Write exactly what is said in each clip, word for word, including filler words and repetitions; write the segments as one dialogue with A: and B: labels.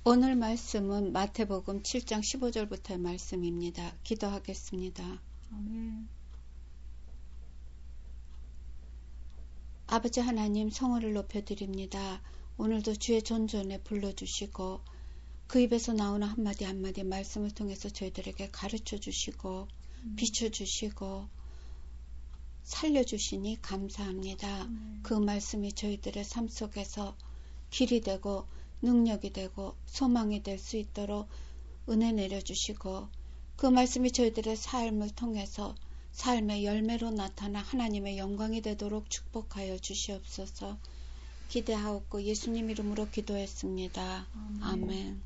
A: 오늘 말씀은 마태복음 칠 장 십오 절부터의 말씀입니다. 기도하겠습니다.
B: 아멘.
A: 아버지 하나님, 성호를 높여드립니다. 오늘도 주의 존전에 불러주시고 그 입에서 나오는 한마디 한마디 말씀을 통해서 저희들에게 가르쳐 주시고 음. 비춰주시고 살려주시니 감사합니다. 음. 그 말씀이 저희들의 삶 속에서 길이 되고 능력이 되고 소망이 될 수 있도록 은혜 내려주시고 그 말씀이 저희들의 삶을 통해서 삶의 열매로 나타나 하나님의 영광이 되도록 축복하여 주시옵소서. 기대하옵고 예수님 이름으로 기도했습니다. 아멘. 아멘.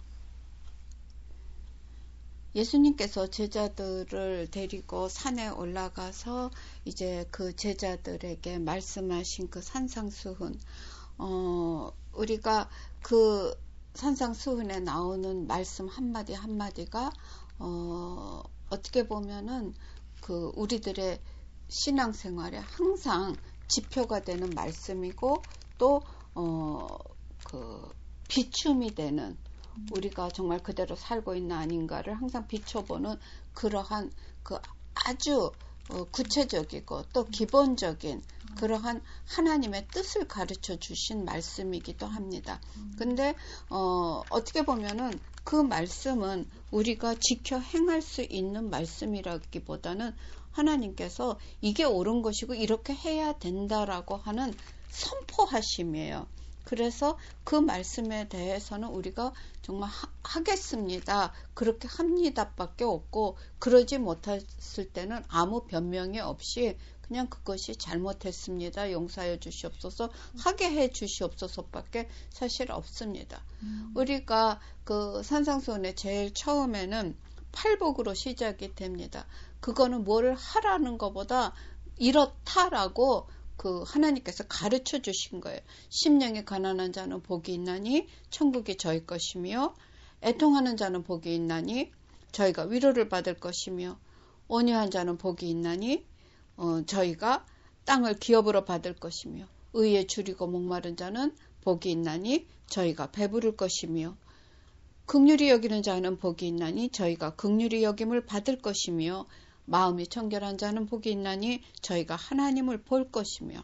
A: 예수님께서 제자들을 데리고 산에 올라가서 이제 그 제자들에게 말씀하신 그 산상수훈, 어, 우리가 그 산상수훈에 나오는 말씀 한마디 한마디가 어, 어떻게 보면은 그 우리들의 신앙생활에 항상 지표가 되는 말씀이고 또 어, 그 비춤이 되는 우리가 정말 그대로 살고 있나 아닌가를 항상 비춰보는 그러한 그 아주 어, 구체적이고 또 기본적인 그러한 하나님의 뜻을 가르쳐 주신 말씀이기도 합니다. 근데 어, 어떻게 보면은 그 말씀은 우리가 지켜 행할 수 있는 말씀이라기보다는 하나님께서 이게 옳은 것이고 이렇게 해야 된다라고 하는 선포하심이에요. 그래서 그 말씀에 대해서는 우리가 정말 하, 하겠습니다. 그렇게 합니다 밖에 없고 그러지 못했을 때는 아무 변명이 없이 그냥 그것이 잘못했습니다. 용서해 주시옵소서. 하게 해 주시옵소서 밖에 사실 없습니다. 음. 우리가 그 산상수훈의 제일 처음에는 팔복으로 시작이 됩니다. 그거는 뭐를 하라는 것보다 이렇다라고 그 하나님께서 가르쳐 주신 거예요. 심령이 가난한 자는 복이 있나니 천국이 저희 것이며 애통하는 자는 복이 있나니 저희가 위로를 받을 것이며 온유한 자는 복이 있나니 어, 저희가 땅을 기업으로 받을 것이며 의에 줄이고 목마른 자는 복이 있나니 저희가 배부를 것이며 긍휼히 여기는 자는 복이 있나니 저희가 긍휼히 여김을 받을 것이며 마음이 청결한 자는 복이 있나니 저희가 하나님을 볼 것이며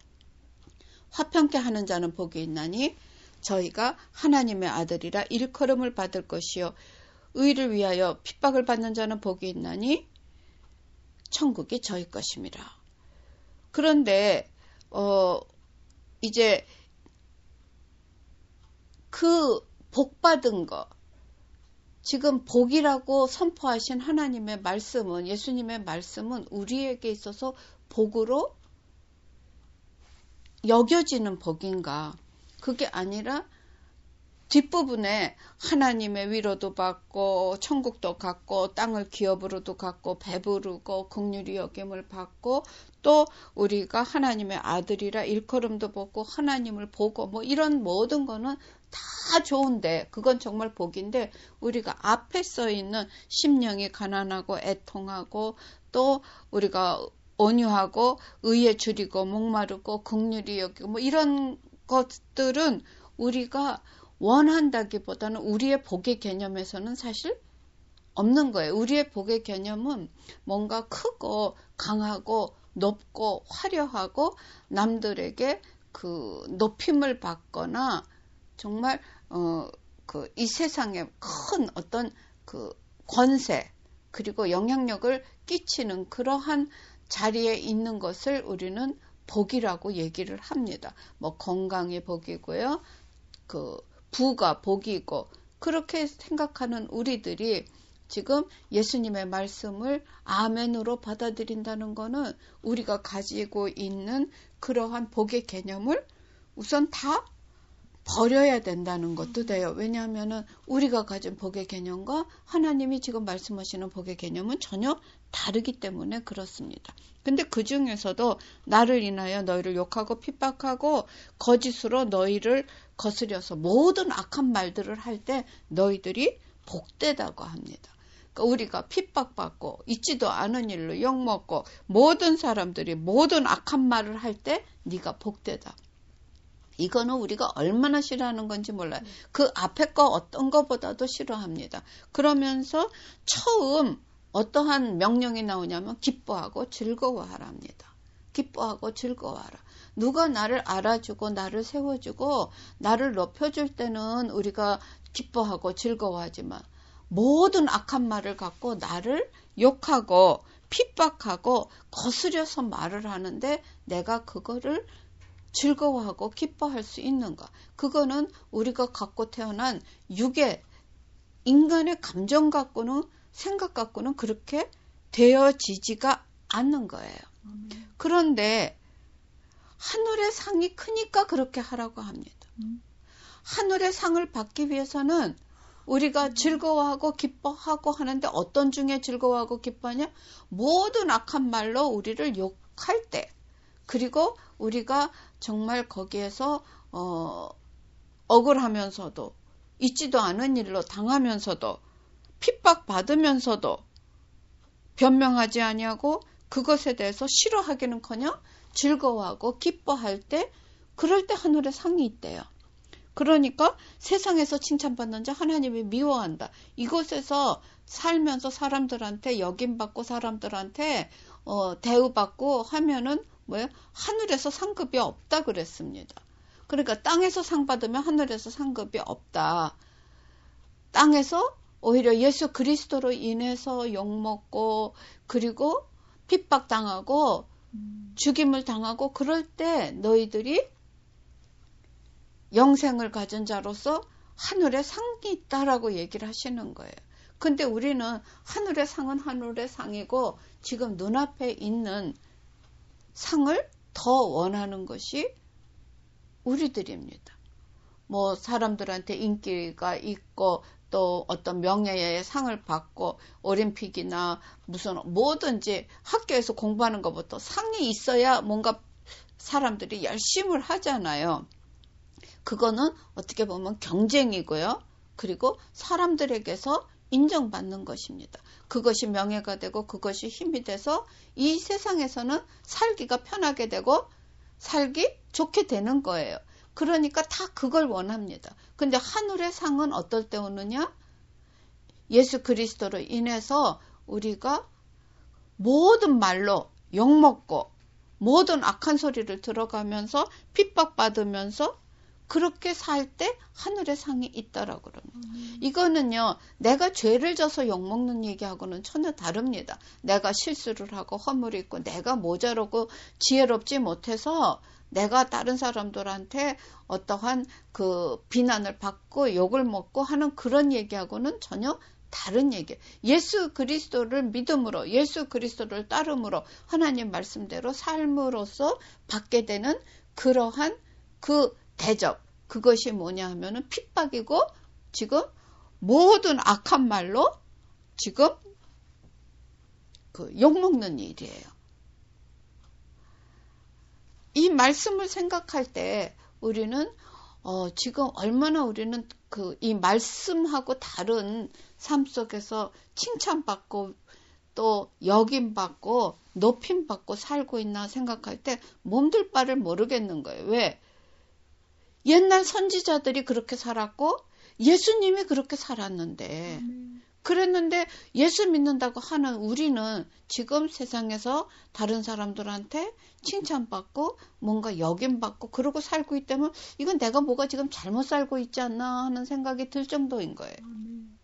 A: 화평케 하는 자는 복이 있나니 저희가 하나님의 아들이라 일컬음을 받을 것이요 의를 위하여 핍박을 받는 자는 복이 있나니 천국이 저희 것임이라. 그런데 어 이제 그 복받은 거 지금 복이라고 선포하신 하나님의 말씀은 예수님의 말씀은 우리에게 있어서 복으로 여겨지는 복인가? 그게 아니라 뒷부분에 하나님의 위로도 받고 천국도 갖고 땅을 기업으로도 갖고 배부르고 긍휼히 여김을 받고 또 우리가 하나님의 아들이라 일컬음도 받고 하나님을 보고 뭐 이런 모든 거는 다 좋은데 그건 정말 복인데 우리가 앞에 써 있는 심령이 가난하고 애통하고 또 우리가 온유하고 의에 줄이고 목마르고 긍휼히 여기고 뭐 이런 것들은 우리가 원한다기보다는 우리의 복의 개념에서는 사실 없는 거예요. 우리의 복의 개념은 뭔가 크고 강하고 높고 화려하고 남들에게 그 높임을 받거나 정말 어, 그 이 세상에 큰 어떤 그 권세 그리고 영향력을 끼치는 그러한 자리에 있는 것을 우리는 복이라고 얘기를 합니다. 뭐 건강이 복이고요. 그 부가 복이고 그렇게 생각하는 우리들이 지금 예수님의 말씀을 아멘으로 받아들인다는 거는 우리가 가지고 있는 그러한 복의 개념을 우선 다 버려야 된다는 것도 돼요. 왜냐하면 우리가 가진 복의 개념과 하나님이 지금 말씀하시는 복의 개념은 전혀 다르기 때문에 그렇습니다. 근데 그 중에서도 나를 인하여 너희를 욕하고 핍박하고 거짓으로 너희를 거스려서 모든 악한 말들을 할 때 너희들이 복되다고 합니다. 그러니까 우리가 핍박받고 있지도 않은 일로 욕먹고 모든 사람들이 모든 악한 말을 할 때 네가 복되다. 이거는 우리가 얼마나 싫어하는 건지 몰라요. 그 앞에 거 어떤 거보다도 싫어합니다. 그러면서 처음 어떠한 명령이 나오냐면 기뻐하고 즐거워하랍니다. 기뻐하고 즐거워하라. 누가 나를 알아주고 나를 세워주고 나를 높여줄 때는 우리가 기뻐하고 즐거워하지만 모든 악한 말을 갖고 나를 욕하고 핍박하고 거스려서 말을 하는데 내가 그거를 즐거워하고 기뻐할 수 있는가? 그거는 우리가 갖고 태어난 육의 인간의 감정 갖고는 생각 갖고는 그렇게 되어지지가 않는 거예요. 음. 그런데 하늘의 상이 크니까 그렇게 하라고 합니다. 음. 하늘의 상을 받기 위해서는 우리가 음. 즐거워하고 기뻐하고 하는데 어떤 중에 즐거워하고 기뻐하냐? 모든 악한 말로 우리를 욕할 때 그리고 우리가 정말 거기에서 어, 억울하면서도 있지도 않은 일로 당하면서도 핍박받으면서도 변명하지 아니하고 그것에 대해서 싫어하기는커녕 즐거워하고 기뻐할 때 그럴 때 하늘의 상이 있대요. 그러니까 세상에서 칭찬받는 자 하나님이 미워한다. 이곳에서 살면서 사람들한테 여김받고 사람들한테 어, 대우받고 하면은 뭐예요? 하늘에서 상급이 없다 그랬습니다. 그러니까 땅에서 상 받으면 하늘에서 상급이 없다. 땅에서 오히려 예수 그리스도로 인해서 욕먹고 그리고 핍박당하고 음. 죽임을 당하고 그럴 때 너희들이 영생을 가진 자로서 하늘에 상이 있다라고 얘기를 하시는 거예요. 근데 우리는 하늘의 상은 하늘의 상이고 지금 눈앞에 있는 상을 더 원하는 것이 우리들입니다. 뭐 사람들한테 인기가 있고 또 어떤 명예의 상을 받고 올림픽이나 무슨 뭐든지 학교에서 공부하는 것부터 상이 있어야 뭔가 사람들이 열심을 하잖아요. 그거는 어떻게 보면 경쟁이고요. 그리고 사람들에게서 인정받는 것입니다. 그것이 명예가 되고 그것이 힘이 돼서 이 세상에서는 살기가 편하게 되고 살기 좋게 되는 거예요. 그러니까 다 그걸 원합니다. 근데 하늘의 상은 어떨 때 오느냐? 예수 그리스도로 인해서 우리가 모든 말로 욕먹고 모든 악한 소리를 들어가면서 핍박받으면서 그렇게 살 때 하늘의 상이 있다라고 그럽니다. 음. 이거는요, 내가 죄를 져서 욕먹는 얘기하고는 전혀 다릅니다. 내가 실수를 하고 허물이 있고 내가 모자라고 지혜롭지 못해서 내가 다른 사람들한테 어떠한 그 비난을 받고 욕을 먹고 하는 그런 얘기하고는 전혀 다른 얘기예요. 예수 그리스도를 믿음으로 예수 그리스도를 따름으로 하나님 말씀대로 삶으로서 받게 되는 그러한 그 대접, 그것이 뭐냐 하면은 핍박이고 지금 모든 악한 말로 지금 그 욕먹는 일이에요. 이 말씀을 생각할 때 우리는 어 지금 얼마나 우리는 그 이 말씀하고 다른 삶 속에서 칭찬받고 또 여김받고 높임받고 살고 있나 생각할 때 몸둘 바를 모르겠는 거예요. 왜? 옛날 선지자들이 그렇게 살았고 예수님이 그렇게 살았는데 음. 그랬는데 예수 믿는다고 하는 우리는 지금 세상에서 다른 사람들한테 칭찬받고 뭔가 여김받고 그러고 살고 있다면 이건 내가 뭐가 지금 잘못 살고 있지 않나 하는 생각이 들 정도인 거예요. 음.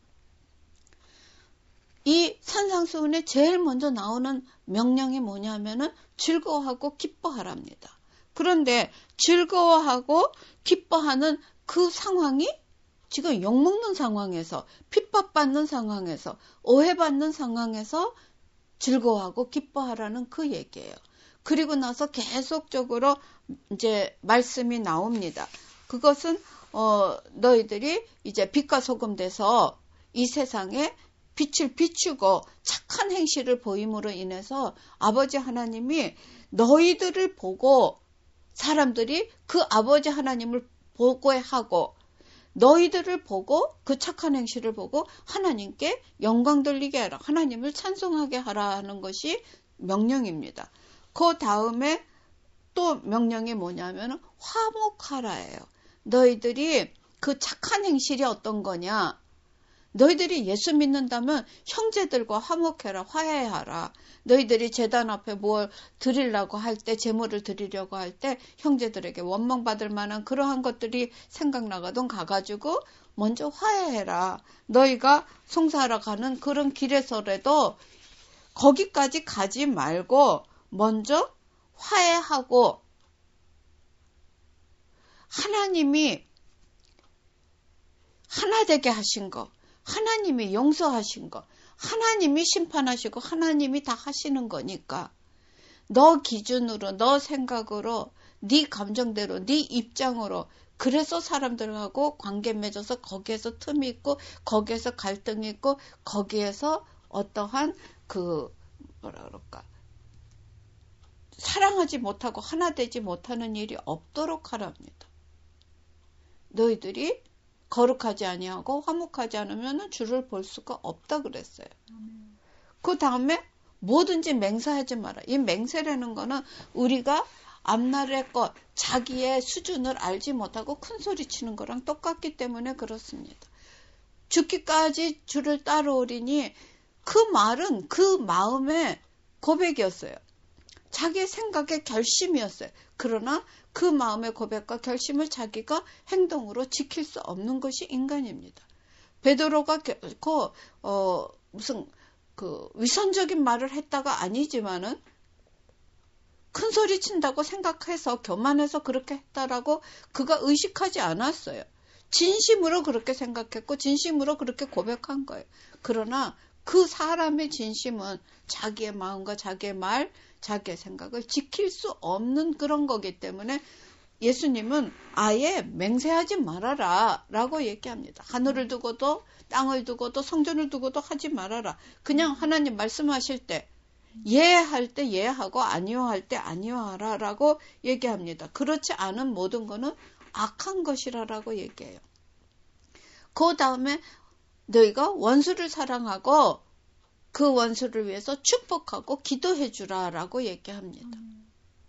A: 이 산상수훈에 제일 먼저 나오는 명령이 뭐냐면은 즐거워하고 기뻐하랍니다. 그런데 즐거워하고 기뻐하는 그 상황이 지금 욕먹는 상황에서 핍박받는 상황에서 오해받는 상황에서 즐거워하고 기뻐하라는 그 얘기예요. 그리고 나서 계속적으로 이제 말씀이 나옵니다. 그것은 어 너희들이 이제 빛과 소금 돼서 이 세상에 빛을 비추고 착한 행실을 보임으로 인해서 아버지 하나님이 너희들을 보고 사람들이 그 아버지 하나님을 보고 하고 너희들을 보고 그 착한 행실을 보고 하나님께 영광 돌리게 하라. 하나님을 찬송하게 하라 하는 것이 명령입니다. 그 다음에 또 명령이 뭐냐면 화목하라예요. 너희들이 그 착한 행실이 어떤 거냐? 너희들이 예수 믿는다면 형제들과 화목해라, 화해하라. 너희들이 제단 앞에 뭘 드리려고 할 때, 제물을 드리려고 할 때 형제들에게 원망받을 만한 그러한 것들이 생각나거든 가가지고 먼저 화해해라. 너희가 송사하러 가는 그런 길에서라도 거기까지 가지 말고 먼저 화해하고 하나님이 하나 되게 하신 거, 하나님이 용서하신 거, 하나님이 심판하시고 하나님이 다 하시는 거니까 너 기준으로, 너 생각으로, 네 감정대로, 네 입장으로 그래서 사람들하고 관계 맺어서 거기에서 틈이 있고 거기에서 갈등이 있고 거기에서 어떠한 그 뭐라 그럴까 사랑하지 못하고 하나 되지 못하는 일이 없도록 하랍니다. 너희들이 거룩하지 아니하고 화목하지 않으면 주를 볼 수가 없다 그랬어요. 음. 그 다음에 뭐든지 맹세하지 마라. 이 맹세라는 거는 우리가 앞날의 것, 자기의 수준을 알지 못하고 큰 소리 치는 거랑 똑같기 때문에 그렇습니다. 죽기까지 주를 따르오리니 그 말은 그 마음의 고백이었어요. 자기의 생각의 결심이었어요. 그러나 그 마음의 고백과 결심을 자기가 행동으로 지킬 수 없는 것이 인간입니다. 베드로가 결코 어, 무슨 그 위선적인 말을 했다가 아니지만은 큰 소리 친다고 생각해서 교만해서 그렇게 했다라고 그가 의식하지 않았어요. 진심으로 그렇게 생각했고 진심으로 그렇게 고백한 거예요. 그러나 그 사람의 진심은 자기의 마음과 자기의 말, 자기의 생각을 지킬 수 없는 그런 거기 때문에 예수님은 아예 맹세하지 말아라 라고 얘기합니다. 하늘을 두고도 땅을 두고도 성전을 두고도 하지 말아라. 그냥 하나님 말씀하실 때 예할 때 예하고 아니요할 때 아니요하라 라고 얘기합니다. 그렇지 않은 모든 거는 악한 것이라라고 얘기해요. 그 다음에 너희가 원수를 사랑하고 그 원수를 위해서 축복하고 기도해 주라라고 얘기합니다. 음.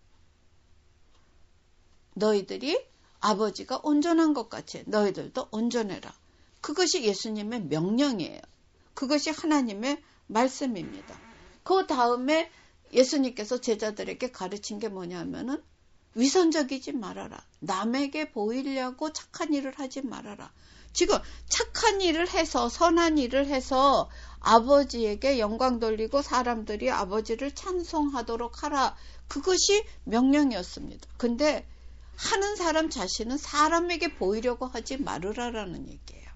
A: 너희들이 아버지가 온전한 것 같이 너희들도 온전해라. 그것이 예수님의 명령이에요. 그것이 하나님의 말씀입니다. 그 다음에 예수님께서 제자들에게 가르친 게 뭐냐면은 위선적이지 말아라. 남에게 보이려고 착한 일을 하지 말아라. 지금 착한 일을 해서 선한 일을 해서 아버지에게 영광 돌리고 사람들이 아버지를 찬송하도록 하라. 그것이 명령이었습니다. 근데 하는 사람 자신은 사람에게 보이려고 하지 말으라라는 얘기예요.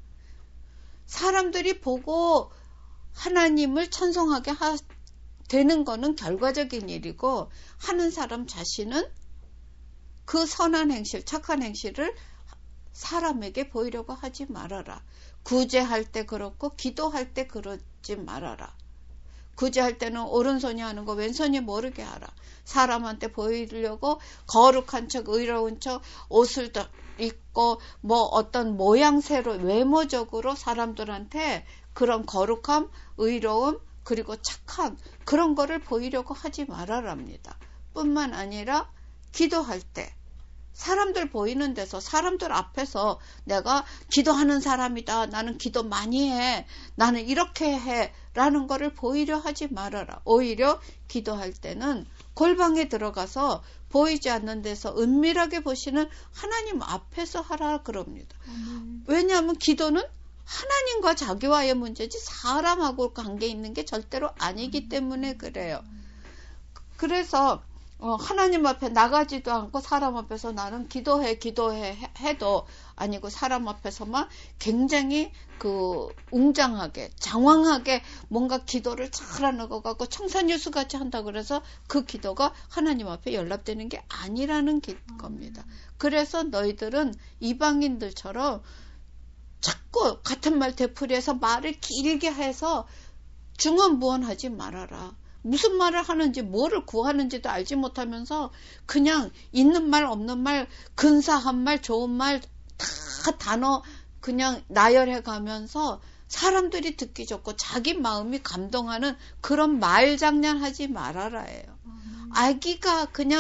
A: 사람들이 보고 하나님을 찬송하게 하, 되는 거는 결과적인 일이고 하는 사람 자신은 그 선한 행실, 착한 행실을 사람에게 보이려고 하지 말아라. 구제할 때 그렇고 기도할 때 그러지 말아라. 구제할 때는 오른손이 하는 거 왼손이 모르게 하라. 사람한테 보이려고 거룩한 척 의로운 척 옷을 입고 뭐 어떤 모양새로 외모적으로 사람들한테 그런 거룩함, 의로움 그리고 착한 그런 거를 보이려고 하지 말아랍니다. 뿐만 아니라 기도할 때 사람들 보이는 데서 사람들 앞에서 내가 기도하는 사람이다. 나는 기도 많이 해. 나는 이렇게 해. 라는 거를 보이려 하지 말아라. 오히려 기도할 때는 골방에 들어가서 보이지 않는 데서 은밀하게 보시는 하나님 앞에서 하라 그럽니다. 음. 왜냐하면 기도는 하나님과 자기와의 문제지 사람하고 관계 있는 게 절대로 아니기 때문에 그래요. 그래서 어, 하나님 앞에 나가지도 않고 사람 앞에서 나는 기도해 기도해 해도 아니고 사람 앞에서만 굉장히 그 웅장하게 장황하게 뭔가 기도를 잘하는 것 같고 청산유수 같이 한다 그래서 그 기도가 하나님 앞에 연락되는 게 아니라는 기, 겁니다. 그래서 너희들은 이방인들처럼 자꾸 같은 말 되풀이해서 말을 길게 해서 중언부언하지 말아라. 무슨 말을 하는지 뭐를 구하는지도 알지 못하면서 그냥 있는 말 없는 말 근사한 말 좋은 말 다 단어 그냥 나열해 가면서 사람들이 듣기 좋고 자기 마음이 감동하는 그런 말장난하지 말아라예요. 음. 아기가 그냥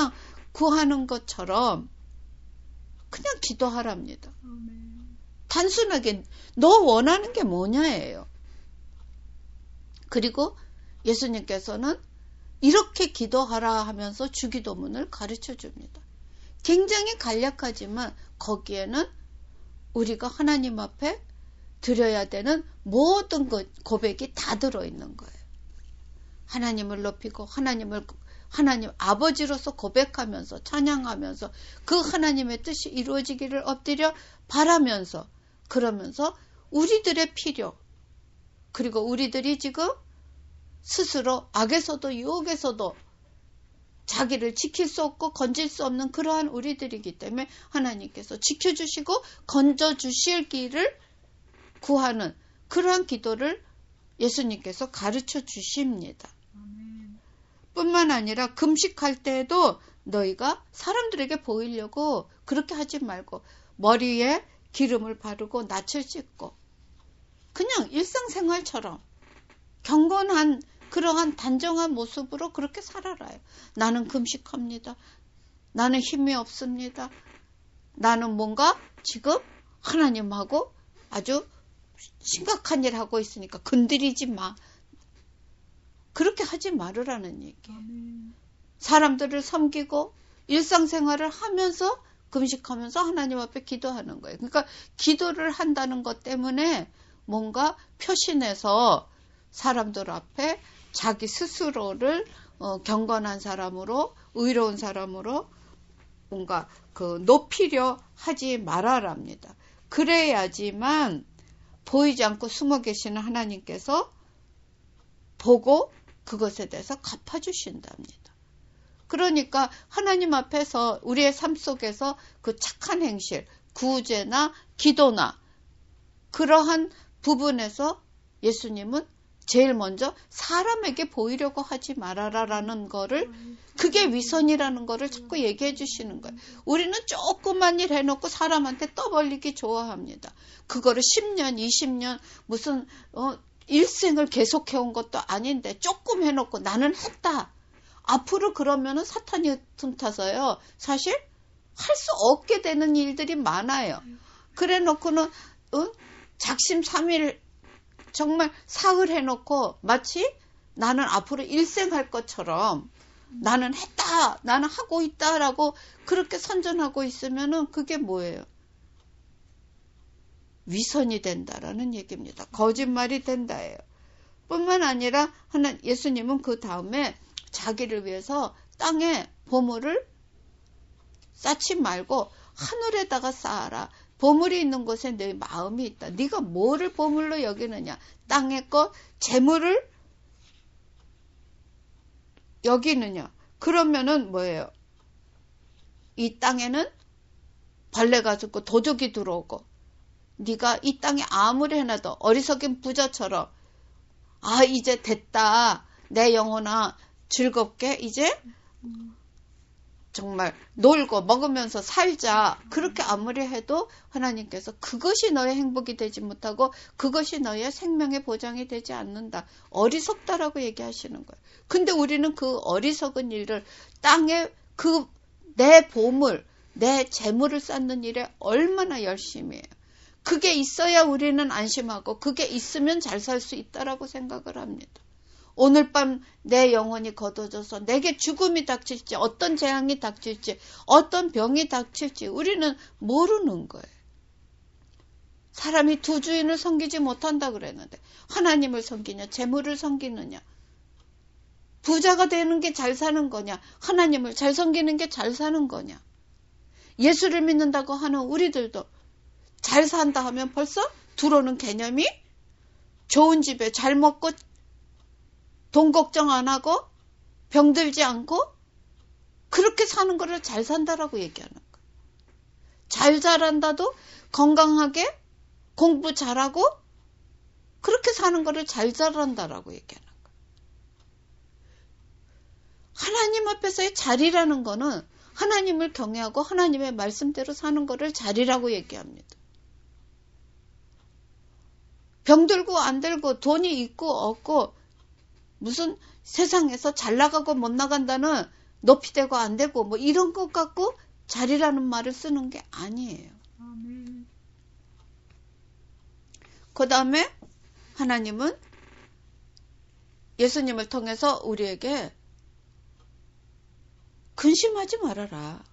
A: 구하는 것처럼 그냥 기도하랍니다. 단순하게 너 원하는 게 뭐냐예요. 그리고 예수님께서는 이렇게 기도하라 하면서 주기도문을 가르쳐 줍니다. 굉장히 간략하지만 거기에는 우리가 하나님 앞에 드려야 되는 모든 것, 고백이 다 들어있는 거예요. 하나님을 높이고 하나님을 하나님 아버지로서 고백하면서 찬양하면서 그 하나님의 뜻이 이루어지기를 엎드려 바라면서 그러면서 우리들의 필요 그리고 우리들이 지금 스스로 악에서도 유혹에서도 자기를 지킬 수 없고 건질 수 없는 그러한 우리들이기 때문에 하나님께서 지켜주시고 건져주실 길을 구하는 그러한 기도를 예수님께서 가르쳐 주십니다. 뿐만 아니라 금식할 때에도 너희가 사람들에게 보이려고 그렇게 하지 말고 머리에 기름을 바르고 낯을 찢고 그냥 일상생활처럼 경건한 그러한 단정한 모습으로 그렇게 살아라요. 나는 금식합니다. 나는 힘이 없습니다. 나는 뭔가 지금 하나님하고 아주 심각한 일 하고 있으니까 건드리지 마. 그렇게 하지 말으라는 얘기예요. 사람들을 섬기고 일상생활을 하면서 금식하면서 하나님 앞에 기도하는 거예요. 그러니까 기도를 한다는 것 때문에 뭔가 표신해서 사람들 앞에 자기 스스로를 어, 경건한 사람으로 의로운 사람으로 뭔가 그 높이려 하지 말아랍니다. 그래야지만 보이지 않고 숨어 계시는 하나님께서 보고 그것에 대해서 갚아주신답니다. 그러니까 하나님 앞에서 우리의 삶 속에서 그 착한 행실, 구제나 기도나 그러한 부분에서 예수님은 제일 먼저 사람에게 보이려고 하지 말아라라는 거를 그게 위선이라는 거를 자꾸 얘기해 주시는 거예요. 우리는 조그만 일 해놓고 사람한테 떠벌리기 좋아합니다. 그거를 십 년, 이십 년 무슨 어, 일생을 계속해온 것도 아닌데 조금 해놓고 나는 했다. 앞으로 그러면은 사탄이 틈타서요. 사실 할 수 없게 되는 일들이 많아요. 그래 놓고는 어? 작심삼일 정말 사흘 해놓고 마치 나는 앞으로 일생할 것처럼 나는 했다, 나는 하고 있다라고 그렇게 선전하고 있으면은 그게 뭐예요? 위선이 된다라는 얘기입니다. 거짓말이 된다예요. 뿐만 아니라 하나 예수님은 그 다음에 자기를 위해서 땅에 보물을 쌓지 말고 하늘에다가 쌓아라. 보물이 있는 곳에 내 마음이 있다. 네가 뭐를 보물로 여기느냐? 땅의 것, 재물을 여기느냐? 그러면은 뭐예요? 이 땅에는 벌레가 죽고 도둑이 들어오고 네가 이 땅에 아무리 해놔도 어리석인 부자처럼 아 이제 됐다. 내 영혼아 즐겁게 이제 정말 놀고 먹으면서 살자. 그렇게 아무리 해도 하나님께서 그것이 너의 행복이 되지 못하고 그것이 너의 생명의 보장이 되지 않는다. 어리석다라고 얘기하시는 거예요. 근데 우리는 그 어리석은 일을 땅에 그 내 보물, 내 재물을 쌓는 일에 얼마나 열심히 해요. 그게 있어야 우리는 안심하고 그게 있으면 잘 살 수 있다라고 생각을 합니다. 오늘 밤 내 영혼이 거둬져서 내게 죽음이 닥칠지 어떤 재앙이 닥칠지 어떤 병이 닥칠지 우리는 모르는 거예요. 사람이 두 주인을 섬기지 못한다 그랬는데 하나님을 섬기냐 재물을 섬기느냐 부자가 되는 게 잘 사는 거냐 하나님을 잘 섬기는 게 잘 사는 거냐 예수를 믿는다고 하는 우리들도 잘 산다 하면 벌써 들어오는 개념이 좋은 집에 잘 먹고 돈 걱정 안 하고 병들지 않고 그렇게 사는 거를 잘 산다라고 얘기하는 거예요. 잘 자란다도 건강하게 공부 잘하고 그렇게 사는 거를 잘 자란다라고 얘기하는 거예요. 하나님 앞에서의 잘이라는 거는 하나님을 경외하고 하나님의 말씀대로 사는 거를 잘이라고 얘기합니다. 병들고 안 들고 돈이 있고 없고 무슨 세상에서 잘 나가고 못 나간다는 높이 되고 안 되고 뭐 이런 것 갖고 자리라는 말을 쓰는 게 아니에요.
B: 아멘.
A: 그 다음에 하나님은 예수님을 통해서 우리에게 근심하지 말아라.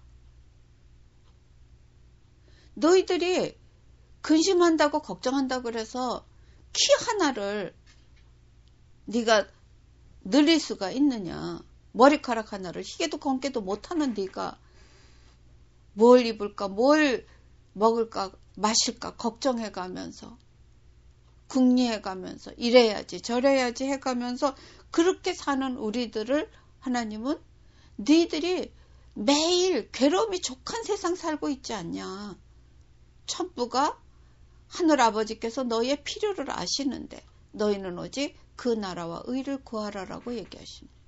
A: 너희들이 근심한다고 걱정한다고 그래서 키 하나를 네가 늘릴 수가 있느냐. 머리카락 하나를 희게도 검게도 못하는 네가 뭘 입을까 뭘 먹을까 마실까 걱정해가면서 궁리해가면서 이래야지 저래야지 해가면서 그렇게 사는 우리들을 하나님은 너희들이 매일 괴로움이 족한 세상 살고 있지 않냐. 천부가 하늘아버지께서 너희의 필요를 아시는데 너희는 오직 그 나라와 의를 구하라라고 얘기하십니다.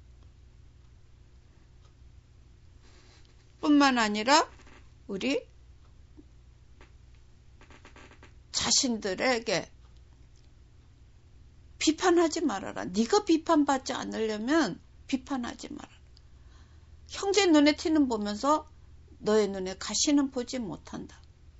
A: 뿐만 아니라 우리 자신들에게 비판하지 말아라. 네가 비판받지 않으려면 비판하지 말아라. 형제 눈에 티는 보면서 너의 눈에 가시는 보지 못한다.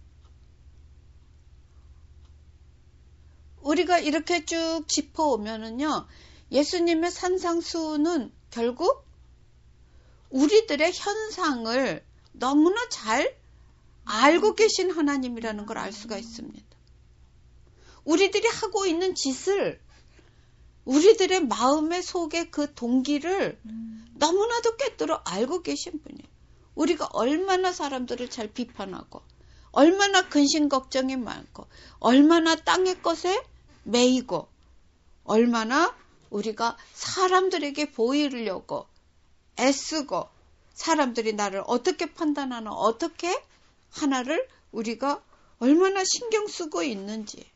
A: 우리가 이렇게 쭉 짚어오면은요, 예수님의 산상수훈은 결국 우리들의 현상을 너무나 잘 알고 계신 하나님이라는 걸 알 수가 있습니다. 우리들이 하고 있는 짓을 우리들의 마음의 속의 그 동기를 너무나도 꿰뚫어 알고 계신 분이에요. 우리가 얼마나 사람들을 잘 비판하고 얼마나 근심 걱정이 많고 얼마나 땅의 것에 매이고 얼마나 우리가 사람들에게 보이려고 애쓰고 사람들이 나를 어떻게 판단하나 어떻게 하나를 우리가 얼마나 신경 쓰고 있는지.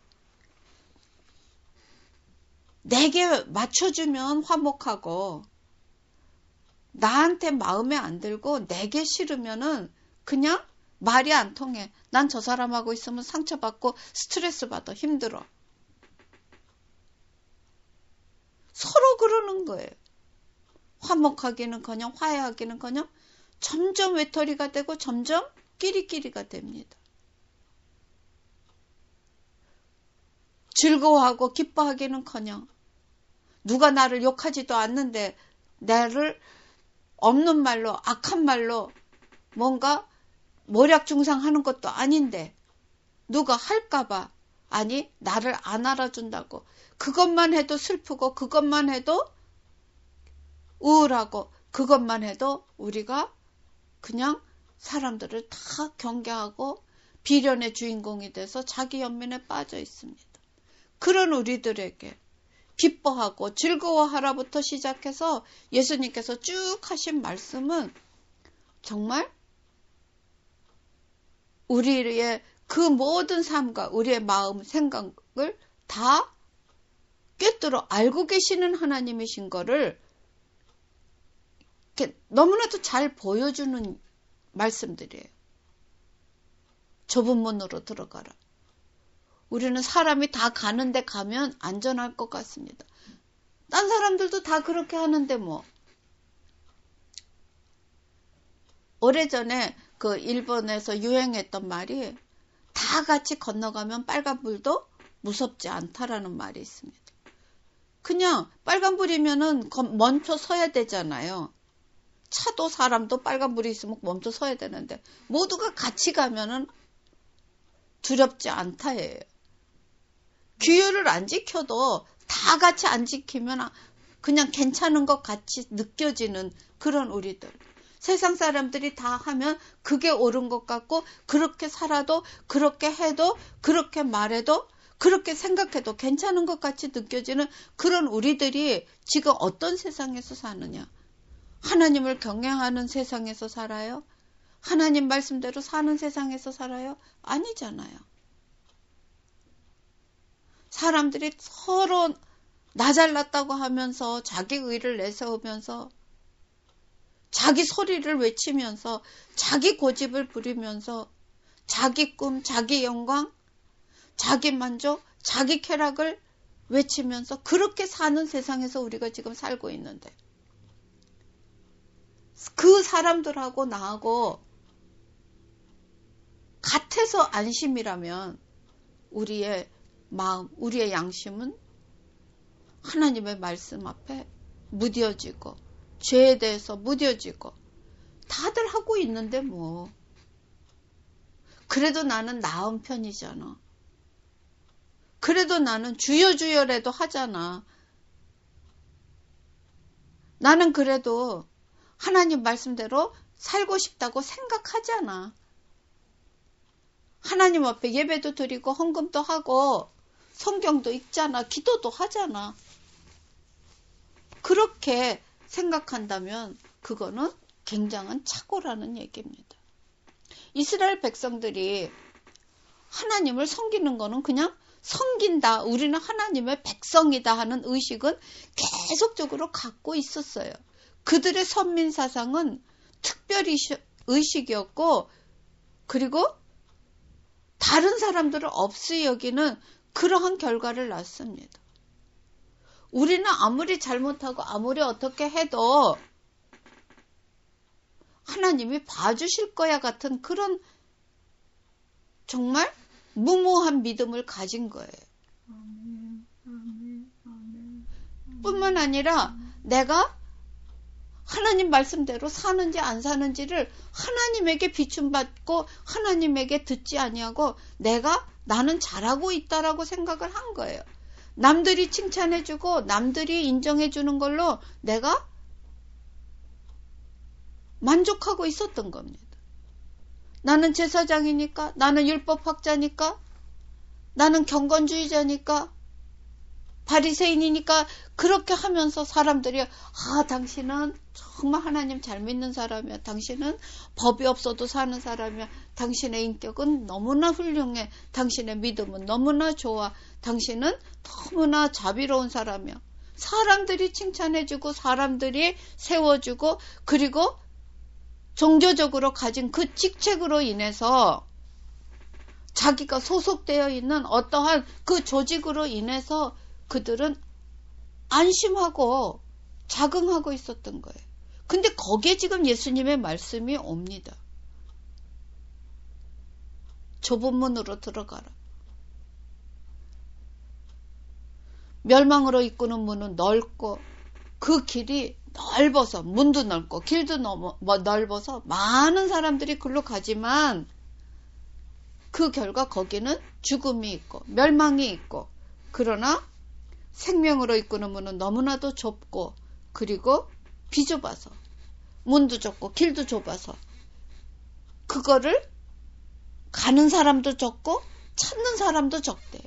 A: 내게 맞춰주면 화목하고 나한테 마음에 안 들고 내게 싫으면은 그냥 말이 안 통해. 난 저 사람하고 있으면 상처받고 스트레스 받아 힘들어. 서로 그러는 거예요. 화목하기는커녕 화해하기는커녕 점점 외톨이가 되고 점점 끼리끼리가 됩니다. 즐거워하고 기뻐하기는커녕 누가 나를 욕하지도 않는데 나를 없는 말로 악한 말로 뭔가 모략중상하는 것도 아닌데 누가 할까봐 아니 나를 안 알아준다고 그것만 해도 슬프고 그것만 해도 우울하고 그것만 해도 우리가 그냥 사람들을 다 경계하고 비련의 주인공이 돼서 자기 연민에 빠져 있습니다. 그런 우리들에게 기뻐하고 즐거워하라부터 시작해서 예수님께서 쭉 하신 말씀은 정말 우리의 그 모든 삶과 우리의 마음, 생각을 다 꿰뚫어 알고 계시는 하나님이신 거를 이렇게 너무나도 잘 보여주는 말씀들이에요. 좁은 문으로 들어가라. 우리는 사람이 다 가는데 가면 안전할 것 같습니다. 딴 사람들도 다 그렇게 하는데 뭐. 오래전에 그 일본에서 유행했던 말이 다 같이 건너가면 빨간불도 무섭지 않다라는 말이 있습니다. 그냥 빨간불이면은 멈춰 서야 되잖아요. 차도 사람도 빨간불이 있으면 멈춰 서야 되는데 모두가 같이 가면은 두렵지 않다예요. 규율을 안 지켜도 다 같이 안 지키면 그냥 괜찮은 것 같이 느껴지는 그런 우리들. 세상 사람들이 다 하면 그게 옳은 것 같고 그렇게 살아도 그렇게 해도 그렇게 말해도 그렇게 생각해도 괜찮은 것 같이 느껴지는 그런 우리들이 지금 어떤 세상에서 사느냐. 하나님을 경외하는 세상에서 살아요? 하나님 말씀대로 사는 세상에서 살아요? 아니잖아요. 사람들이 서로 나 잘났다고 하면서 자기 의를 내세우면서 자기 소리를 외치면서 자기 고집을 부리면서 자기 꿈, 자기 영광, 자기 만족, 자기 쾌락을 외치면서 그렇게 사는 세상에서 우리가 지금 살고 있는데 그 사람들하고 나하고 같아서 안심이라면 우리의 마음, 우리의 양심은 하나님의 말씀 앞에 무뎌지고 죄에 대해서 무뎌지고 다들 하고 있는데 뭐 그래도 나는 나은 편이잖아. 그래도 나는 주여 주여라도 하잖아. 나는 그래도 하나님 말씀대로 살고 싶다고 생각하잖아. 하나님 앞에 예배도 드리고 헌금도 하고 성경도 읽잖아. 기도도 하잖아. 그렇게 생각한다면 그거는 굉장한 착오라는 얘기입니다. 이스라엘 백성들이 하나님을 섬기는 거는 그냥 섬긴다. 우리는 하나님의 백성이다 하는 의식은 계속적으로 갖고 있었어요. 그들의 선민사상은 특별 의식이었고 그리고 다른 사람들을 없이 여기는 그러한 결과를 낳습니다. 우리는 아무리 잘못하고 아무리 어떻게 해도 하나님이 봐주실 거야 같은 그런 정말 무모한 믿음을 가진 거예요.
B: 아멘, 아멘, 아멘, 아멘.
A: 뿐만 아니라 내가 하나님 말씀대로 사는지 안 사는지를 하나님에게 비춤받고 하나님에게 듣지 아니하고 내가 나는 잘하고 있다라고 생각을 한 거예요. 남들이 칭찬해주고 남들이 인정해주는 걸로 내가 만족하고 있었던 겁니다. 나는 제사장이니까, 나는 율법학자니까, 나는 경건주의자니까, 바리새인이니까 그렇게 하면서 사람들이 아 당신은 정말 하나님 잘 믿는 사람이야. 당신은 법이 없어도 사는 사람이야. 당신의 인격은 너무나 훌륭해. 당신의 믿음은 너무나 좋아. 당신은 너무나 자비로운 사람이야. 사람들이 칭찬해주고 사람들이 세워주고 그리고 종교적으로 가진 그 직책으로 인해서 자기가 소속되어 있는 어떠한 그 조직으로 인해서 그들은 안심하고 자긍하고 있었던 거예요. 근데 거기에 지금 예수님의 말씀이 옵니다. 좁은 문으로 들어가라. 멸망으로 이끄는 문은 넓고 그 길이 넓어서 문도 넓고 길도 넘어, 넓어서 많은 사람들이 글로 가지만 그 결과 거기는 죽음이 있고 멸망이 있고 그러나 생명으로 이끄는 문은 너무나도 좁고 그리고 비좁아서 문도 좁고 길도 좁아서 그거를 가는 사람도 적고 찾는 사람도 적대요.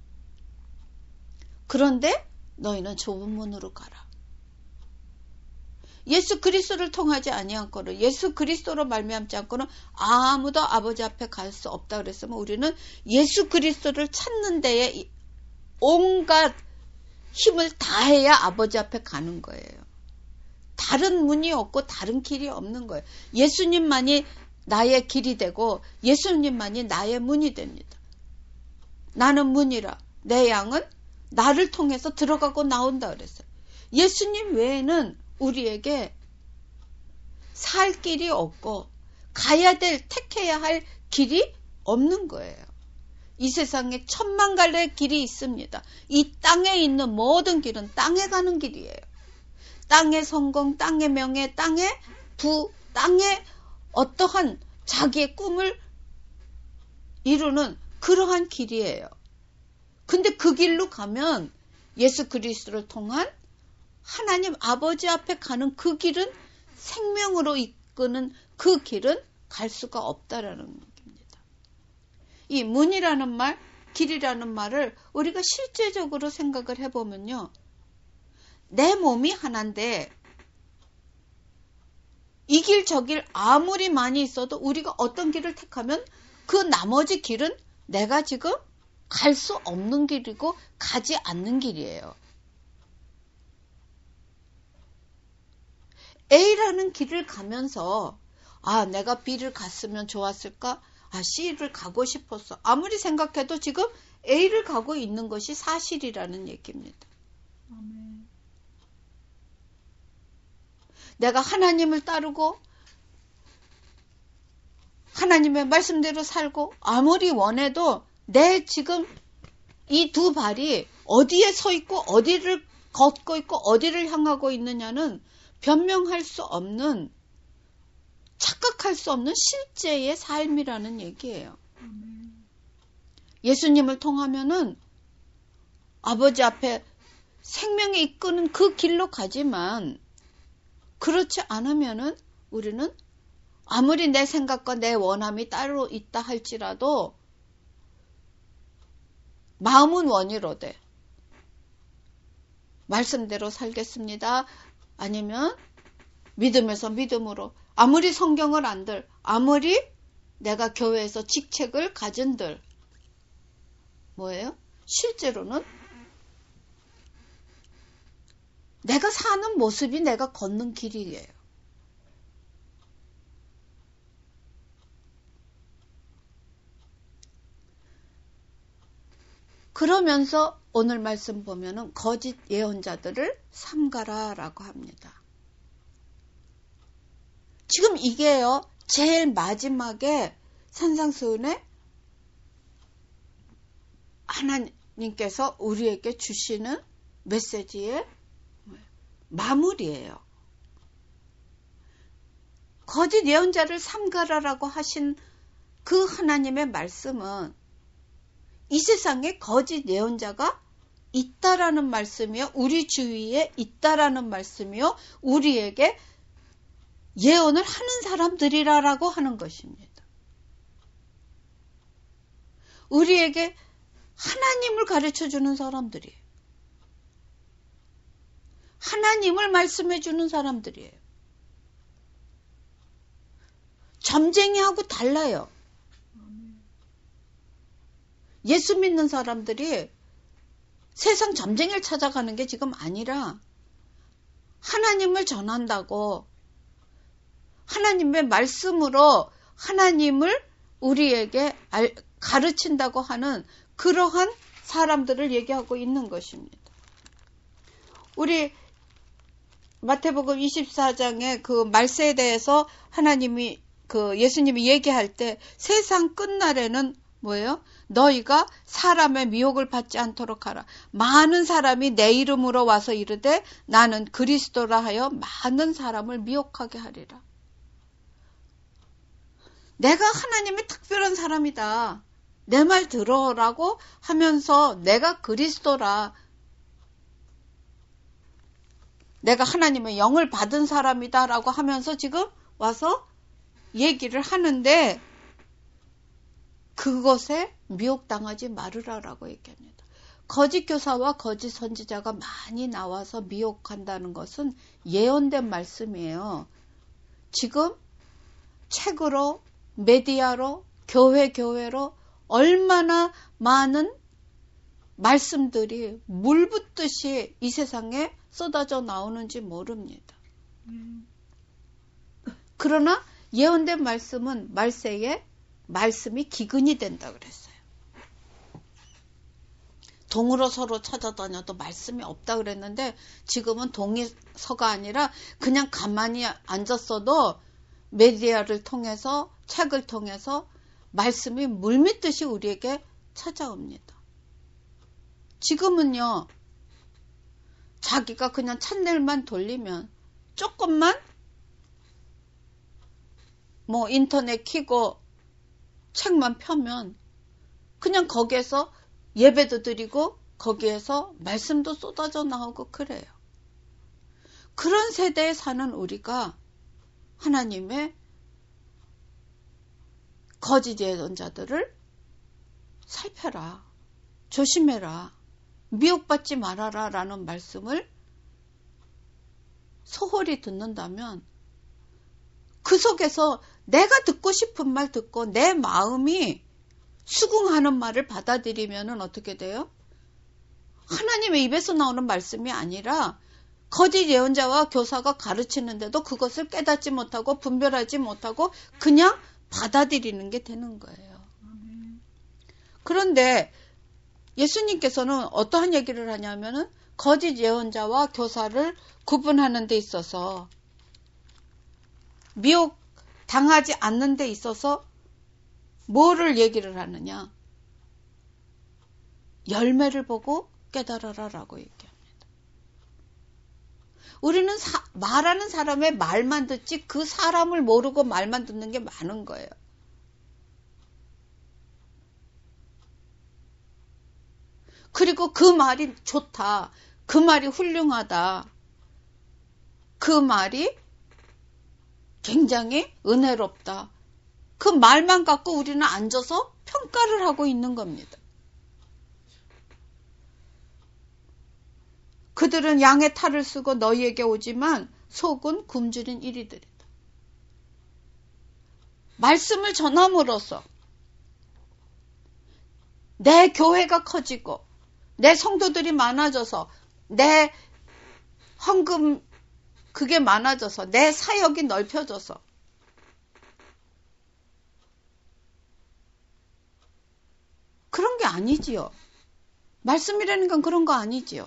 A: 그런데 너희는 좁은 문으로 가라. 예수 그리스도를 통하지 아니한거는 예수 그리스도로 말미암지 않고는 아무도 아버지 앞에 갈 수 없다 그랬으면 우리는 예수 그리스도를 찾는 데에 온갖 힘을 다해야 아버지 앞에 가는 거예요. 다른 문이 없고 다른 길이 없는 거예요. 예수님만이 나의 길이 되고 예수님만이 나의 문이 됩니다. 나는 문이라 내 양은 나를 통해서 들어가고 나온다 그랬어요. 예수님 외에는 우리에게 살 길이 없고 가야 될 택해야 할 길이 없는 거예요. 이 세상에 천만 갈래의 길이 있습니다. 이 땅에 있는 모든 길은 땅에 가는 길이에요. 땅의 성공, 땅의 명예, 땅의 부, 땅의 어떠한 자기의 꿈을 이루는 그러한 길이에요. 근데 그 길로 가면 예수 그리스도를 통한 하나님 아버지 앞에 가는 그 길은 생명으로 이끄는 그 길은 갈 수가 없다라는 겁니다. 이 문이라는 말, 길이라는 말을 우리가 실제적으로 생각을 해보면요. 내 몸이 하나인데 이 길 저 길 아무리 많이 있어도 우리가 어떤 길을 택하면 그 나머지 길은 내가 지금 갈 수 없는 길이고 가지 않는 길이에요. A라는 길을 가면서 아 내가 B를 갔으면 좋았을까? 아 C를 가고 싶었어. 아무리 생각해도 지금 A를 가고 있는 것이 사실이라는 얘기입니다.
B: 아멘.
A: 내가 하나님을 따르고 하나님의 말씀대로 살고 아무리 원해도 내 지금 이 두 발이 어디에 서 있고 어디를 걷고 있고 어디를 향하고 있느냐는 변명할 수 없는, 착각할 수 없는 실제의 삶이라는 얘기예요. 예수님을 통하면은 아버지 앞에 생명이 이끄는 그 길로 가지만, 그렇지 않으면은 우리는 아무리 내 생각과 내 원함이 따로 있다 할지라도 마음은 원이로되 말씀대로 살겠습니다. 아니면 믿음에서 믿음으로, 아무리 성경을 안들, 아무리 내가 교회에서 직책을 가진들, 뭐예요? 실제로는 내가 사는 모습이 내가 걷는 길이에요. 그러면서 오늘 말씀 보면은 거짓 예언자들을 삼가라라고 합니다. 지금 이게요, 제일 마지막에 산상수훈에 하나님께서 우리에게 주시는 메시지의 마무리예요. 거짓 예언자를 삼가라라고 하신 그 하나님의 말씀은 이 세상에 거짓 예언자가 있다라는 말씀이요, 우리 주위에 있다라는 말씀이요, 우리에게 예언을 하는 사람들이라고 하는 것입니다. 우리에게 하나님을 가르쳐주는 사람들이에요. 하나님을 말씀해주는 사람들이에요. 점쟁이하고 달라요. 예수 믿는 사람들이 세상 점쟁이를 찾아가는 게 지금 아니라 하나님을 전한다고, 하나님의 말씀으로 하나님을 우리에게 가르친다고 하는 그러한 사람들을 얘기하고 있는 것입니다. 우리 마태복음 이십사 장의 그 말세에 대해서 하나님이, 그 예수님이 얘기할 때 세상 끝날에는 뭐예요? 너희가 사람의 미혹을 받지 않도록 하라. 많은 사람이 내 이름으로 와서 이르되 나는 그리스도라 하여 많은 사람을 미혹하게 하리라. 내가 하나님의 특별한 사람이다, 내 말 들어라고 하면서 내가 그리스도라, 내가 하나님의 영을 받은 사람이다 라고 하면서 지금 와서 얘기를 하는데, 그것에 미혹당하지 말으라라고 얘기합니다. 거짓 교사와 거짓 선지자가 많이 나와서 미혹한다는 것은 예언된 말씀이에요. 지금 책으로, 메디아로, 교회 교회로 얼마나 많은 말씀들이 물 붓듯이 이 세상에 쏟아져 나오는지 모릅니다. 음. 그러나 예언된 말씀은 말세에 말씀이 기근이 된다 그랬어요. 동으로 서로 찾아다녀도 말씀이 없다 그랬는데 지금은 동이 서가 아니라 그냥 가만히 앉았어도 메디아를 통해서, 책을 통해서 말씀이 물밀듯이 우리에게 찾아옵니다. 지금은요, 자기가 그냥 채널만 돌리면, 조금만 뭐 인터넷 켜고 책만 펴면 그냥 거기에서 예배도 드리고 거기에서 말씀도 쏟아져 나오고 그래요. 그런 세대에 사는 우리가 하나님의 거짓 예언자들을 살펴라, 조심해라, 미혹받지 말아라 라는 말씀을 소홀히 듣는다면 그 속에서 내가 듣고 싶은 말 듣고 내 마음이 수긍하는 말을 받아들이면 어떻게 돼요? 하나님의 입에서 나오는 말씀이 아니라 거짓 예언자와 교사가 가르치는데도 그것을 깨닫지 못하고 분별하지 못하고 그냥 받아들이는 게 되는 거예요. 그런데 예수님께서는 어떠한 얘기를 하냐면은 거짓 예언자와 교사를 구분하는 데 있어서 미혹 당하지 않는 데 있어서 뭐를 얘기를 하느냐? 열매를 보고 깨달아라 라고 얘기합니다. 우리는 사, 말하는 사람의 말만 듣지 그 사람을 모르고 말만 듣는 게 많은 거예요. 그리고 그 말이 좋다. 그 말이 훌륭하다. 그 말이 굉장히 은혜롭다. 그 말만 갖고 우리는 앉아서 평가를 하고 있는 겁니다. 그들은 양의 탈을 쓰고 너희에게 오지만 속은 굶주린 이리들이다. 말씀을 전함으로써 내 교회가 커지고 내 성도들이 많아져서 내 헌금 그게 많아져서 내 사역이 넓혀져서 그런 게 아니지요. 말씀이라는 건 그런 거 아니지요.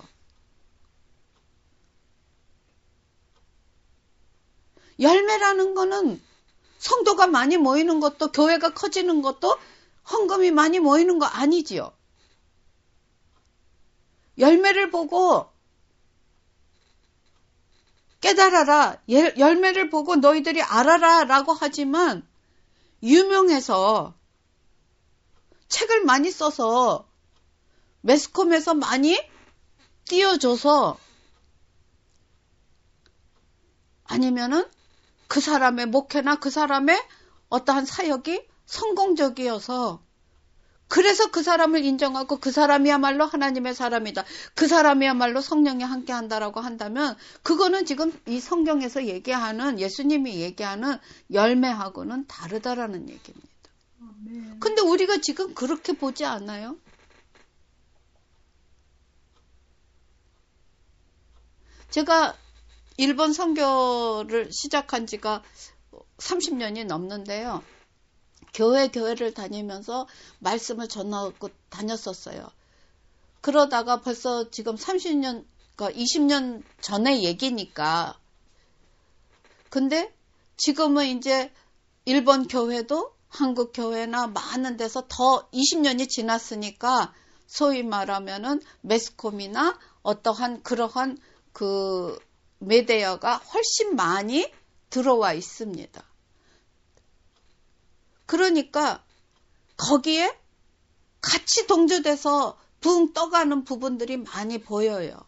A: 열매라는 거는 성도가 많이 모이는 것도 교회가 커지는 것도 헌금이 많이 모이는 거 아니지요. 열매를 보고 깨달아라. 열매를 보고 너희들이 알아라 라고 하지만 유명해서 책을 많이 써서 매스컴에서 많이 띄워줘서 아니면은 그 사람의 목회나 그 사람의 어떠한 사역이 성공적이어서 그래서 그 사람을 인정하고 그 사람이야말로 하나님의 사람이다. 그 사람이야말로 성령이 함께한다라고 한다면 그거는 지금 이 성경에서 얘기하는 예수님이 얘기하는 열매하고는 다르다라는 얘기입니다. 아멘. 근데 우리가 지금 그렇게 보지 않아요? 제가 일본 선교를 시작한 지가 삼십 년이 넘는데요. 교회 교회를 다니면서 말씀을 전하고 다녔었어요. 그러다가 벌써 지금 삼십 년, 그러니까 이십 년 전의 얘기니까. 근데 지금은 이제 일본 교회도 한국 교회나 많은 데서 더 이십 년이 지났으니까 소위 말하면은 매스컴이나 어떠한 그러한 그 메디어가 훨씬 많이 들어와 있습니다. 그러니까 거기에 같이 동조돼서 붕 떠가는 부분들이 많이 보여요.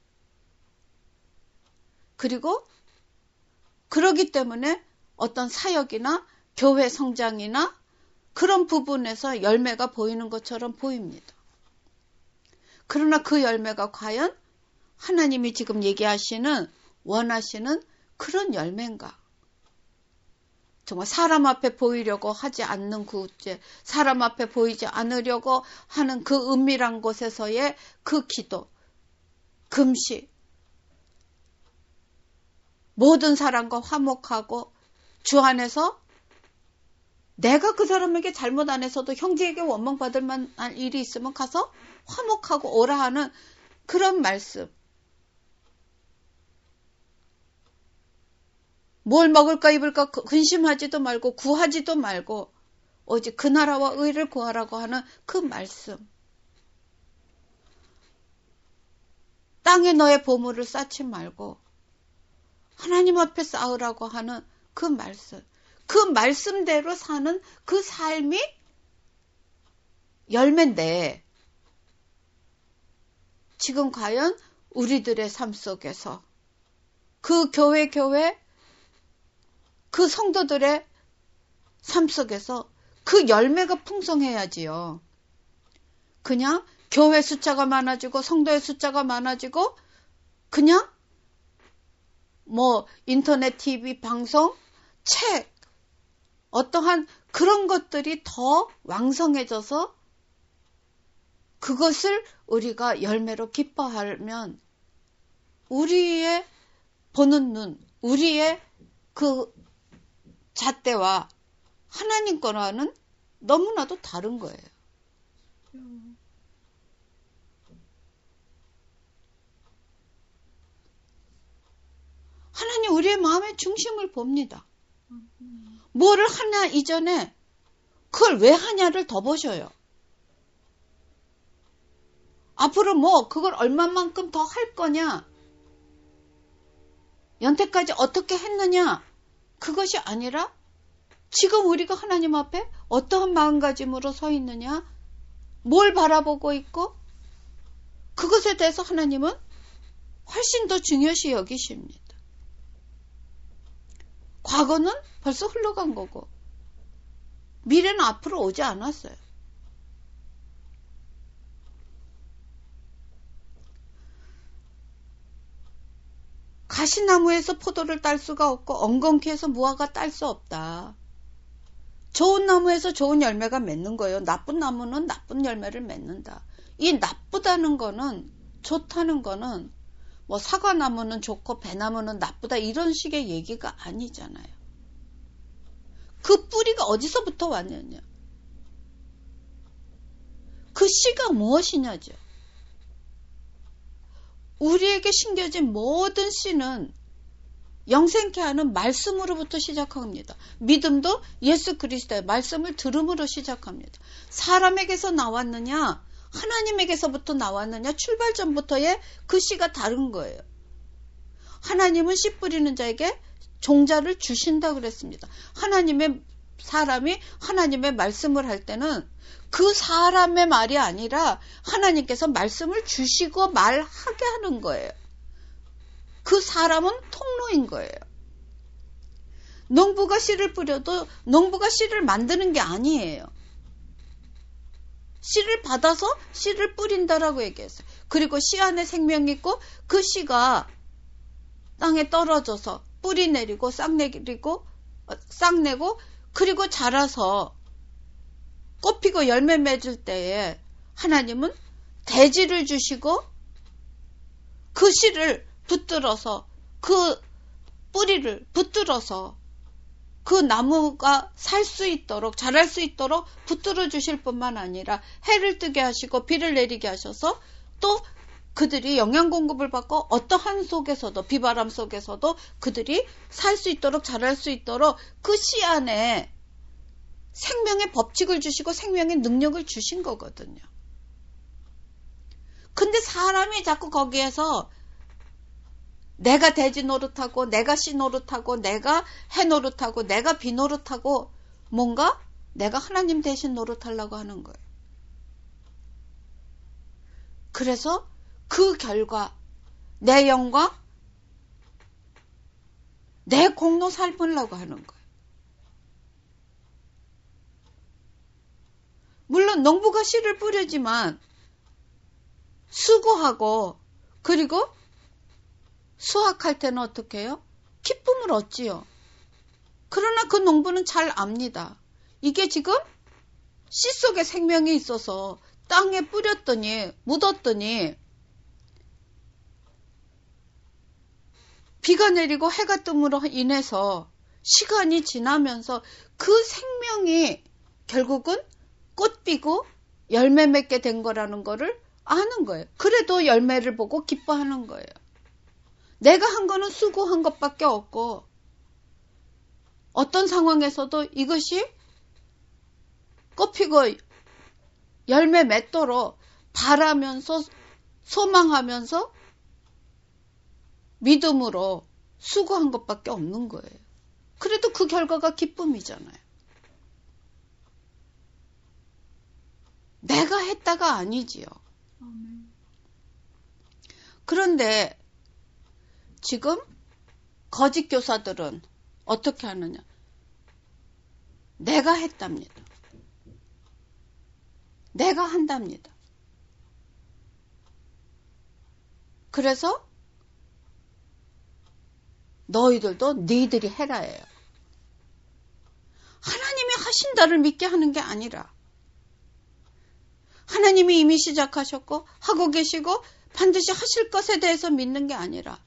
A: 그리고 그러기 때문에 어떤 사역이나 교회 성장이나 그런 부분에서 열매가 보이는 것처럼 보입니다. 그러나 그 열매가 과연 하나님이 지금 얘기하시는 원하시는 그런 열매인가? 정말 사람 앞에 보이려고 하지 않는 구제, 사람 앞에 보이지 않으려고 하는 그 은밀한 곳에서의 그 기도, 금식, 모든 사람과 화목하고 주 안에서 내가 그 사람에게 잘못 안 했어도 형제에게 원망받을 만한 일이 있으면 가서 화목하고 오라 하는 그런 말씀. 뭘 먹을까 입을까 근심하지도 말고 구하지도 말고 오직 그 나라와 의를 구하라고 하는 그 말씀. 땅에 너의 보물을 쌓지 말고 하나님 앞에 쌓으라고 하는 그 말씀. 그 말씀대로 사는 그 삶이 열매인데 지금 과연 우리들의 삶 속에서 그 교회 교회 그 성도들의 삶 속에서 그 열매가 풍성해야지요. 그냥 교회 숫자가 많아지고 성도의 숫자가 많아지고 그냥 뭐 인터넷, 티비, 방송, 책 어떠한 그런 것들이 더 왕성해져서 그것을 우리가 열매로 기뻐하면 우리의 보는 눈, 우리의 그 잣대와 하나님 거와는 너무나도 다른 거예요. 하나님 우리의 마음의 중심을 봅니다. 뭐를 하냐 이전에 그걸 왜 하냐를 더 보셔요. 앞으로 뭐 그걸 얼마만큼 더 할 거냐, 연태까지 어떻게 했느냐, 그것이 아니라 지금 우리가 하나님 앞에 어떠한 마음가짐으로 서 있느냐, 뭘 바라보고 있고, 그것에 대해서 하나님은 훨씬 더 중요시 여기십니다. 과거는 벌써 흘러간 거고 미래는 앞으로 오지 않았어요. 가시나무에서 포도를 딸 수가 없고 엉겅퀴에서 무화과 딸 수 없다. 좋은 나무에서 좋은 열매가 맺는 거예요. 나쁜 나무는 나쁜 열매를 맺는다. 이 나쁘다는 거는, 좋다는 거는 뭐 사과나무는 좋고 배나무는 나쁘다 이런 식의 얘기가 아니잖아요. 그 뿌리가 어디서부터 왔느냐, 그 씨가 무엇이냐죠. 우리에게 심겨진 모든 씨는 영생케 하는 말씀으로부터 시작합니다. 믿음도 예수 그리스도의 말씀을 들음으로 시작합니다. 사람에게서 나왔느냐, 하나님에게서부터 나왔느냐, 출발점부터의 그 씨가 다른 거예요. 하나님은 씨 뿌리는 자에게 종자를 주신다 그랬습니다. 하나님의 사람이 하나님의 말씀을 할 때는 그 사람의 말이 아니라 하나님께서 말씀을 주시고 말하게 하는 거예요. 그 사람은 통로인 거예요. 농부가 씨를 뿌려도 농부가 씨를 만드는 게 아니에요. 씨를 받아서 씨를 뿌린다라고 얘기했어요. 그리고 씨 안에 생명이 있고 그 씨가 땅에 떨어져서 뿌리 내리고 싹 내리고 싹 내고 그리고 자라서 꽃 피고 열매 맺을 때에 하나님은 대지를 주시고 그 씨를 붙들어서 그 뿌리를 붙들어서 그 나무가 살 수 있도록 자랄 수 있도록 붙들어 주실 뿐만 아니라 해를 뜨게 하시고 비를 내리게 하셔서 또 그들이 영양 공급을 받고 어떠한 속에서도 비바람 속에서도 그들이 살 수 있도록 자랄 수 있도록 그 씨 안에 생명의 법칙을 주시고 생명의 능력을 주신 거거든요. 근데 사람이 자꾸 거기에서 내가 돼지 노릇하고 내가 씨 노릇하고 내가 해 노릇하고 내가 비 노릇하고 뭔가 내가 하나님 대신 노릇하려고 하는 거예요. 그래서 그 결과 내 영광, 내 공로 삶으려고 하는 거예요. 물론 농부가 씨를 뿌리지만 수고하고 그리고 수확할 때는 어떻게 해요? 기쁨을 얻지요. 그러나 그 농부는 잘 압니다. 이게 지금 씨 속에 생명이 있어서 땅에 뿌렸더니 묻었더니 비가 내리고 해가 뜸으로 인해서 시간이 지나면서 그 생명이 결국은 꽃 피고 열매 맺게 된 거라는 거를 아는 거예요. 그래도 열매를 보고 기뻐하는 거예요. 내가 한 거는 수고한 것밖에 없고 어떤 상황에서도 이것이 꽃 피고 열매 맺도록 바라면서 소망하면서 믿음으로 수고한 것밖에 없는 거예요. 그래도 그 결과가 기쁨이잖아요. 내가 했다가 아니지요. 그런데 지금 거짓 교사들은 어떻게 하느냐? 내가 했답니다. 내가 한답니다. 그래서 너희들도 너희들이 해라예요. 하나님이 하신다를 믿게 하는 게 아니라 하나님이 이미 시작하셨고 하고 계시고 반드시 하실 것에 대해서 믿는 게 아니라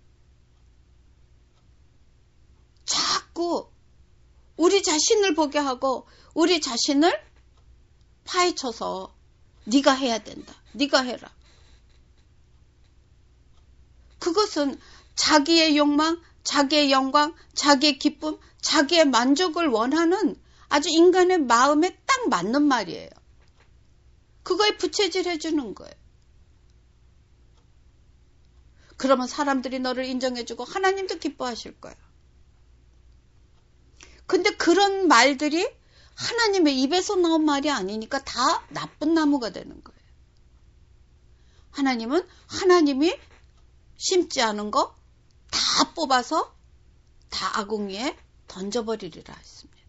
A: 자꾸 우리 자신을 보게 하고 우리 자신을 파헤쳐서 네가 해야 된다. 네가 해라. 그것은 자기의 욕망, 자기의 영광, 자기의 기쁨, 자기의 만족을 원하는 아주 인간의 마음에 딱 맞는 말이에요. 그거에 부채질 해주는 거예요. 그러면 사람들이 너를 인정해주고 하나님도 기뻐하실 거예요. 근데 그런 말들이 하나님의 입에서 나온 말이 아니니까 다 나쁜 나무가 되는 거예요. 하나님은 하나님이 심지 않은 거 다 뽑아서 다 아궁이에 던져버리리라 했습니다.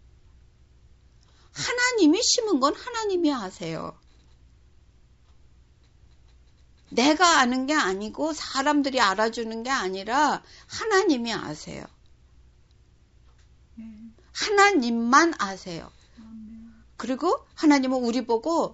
A: 하나님이 심은 건 하나님이 아세요. 내가 아는 게 아니고 사람들이 알아주는 게 아니라 하나님이 아세요. 하나님만 아세요. 그리고 하나님은 우리 보고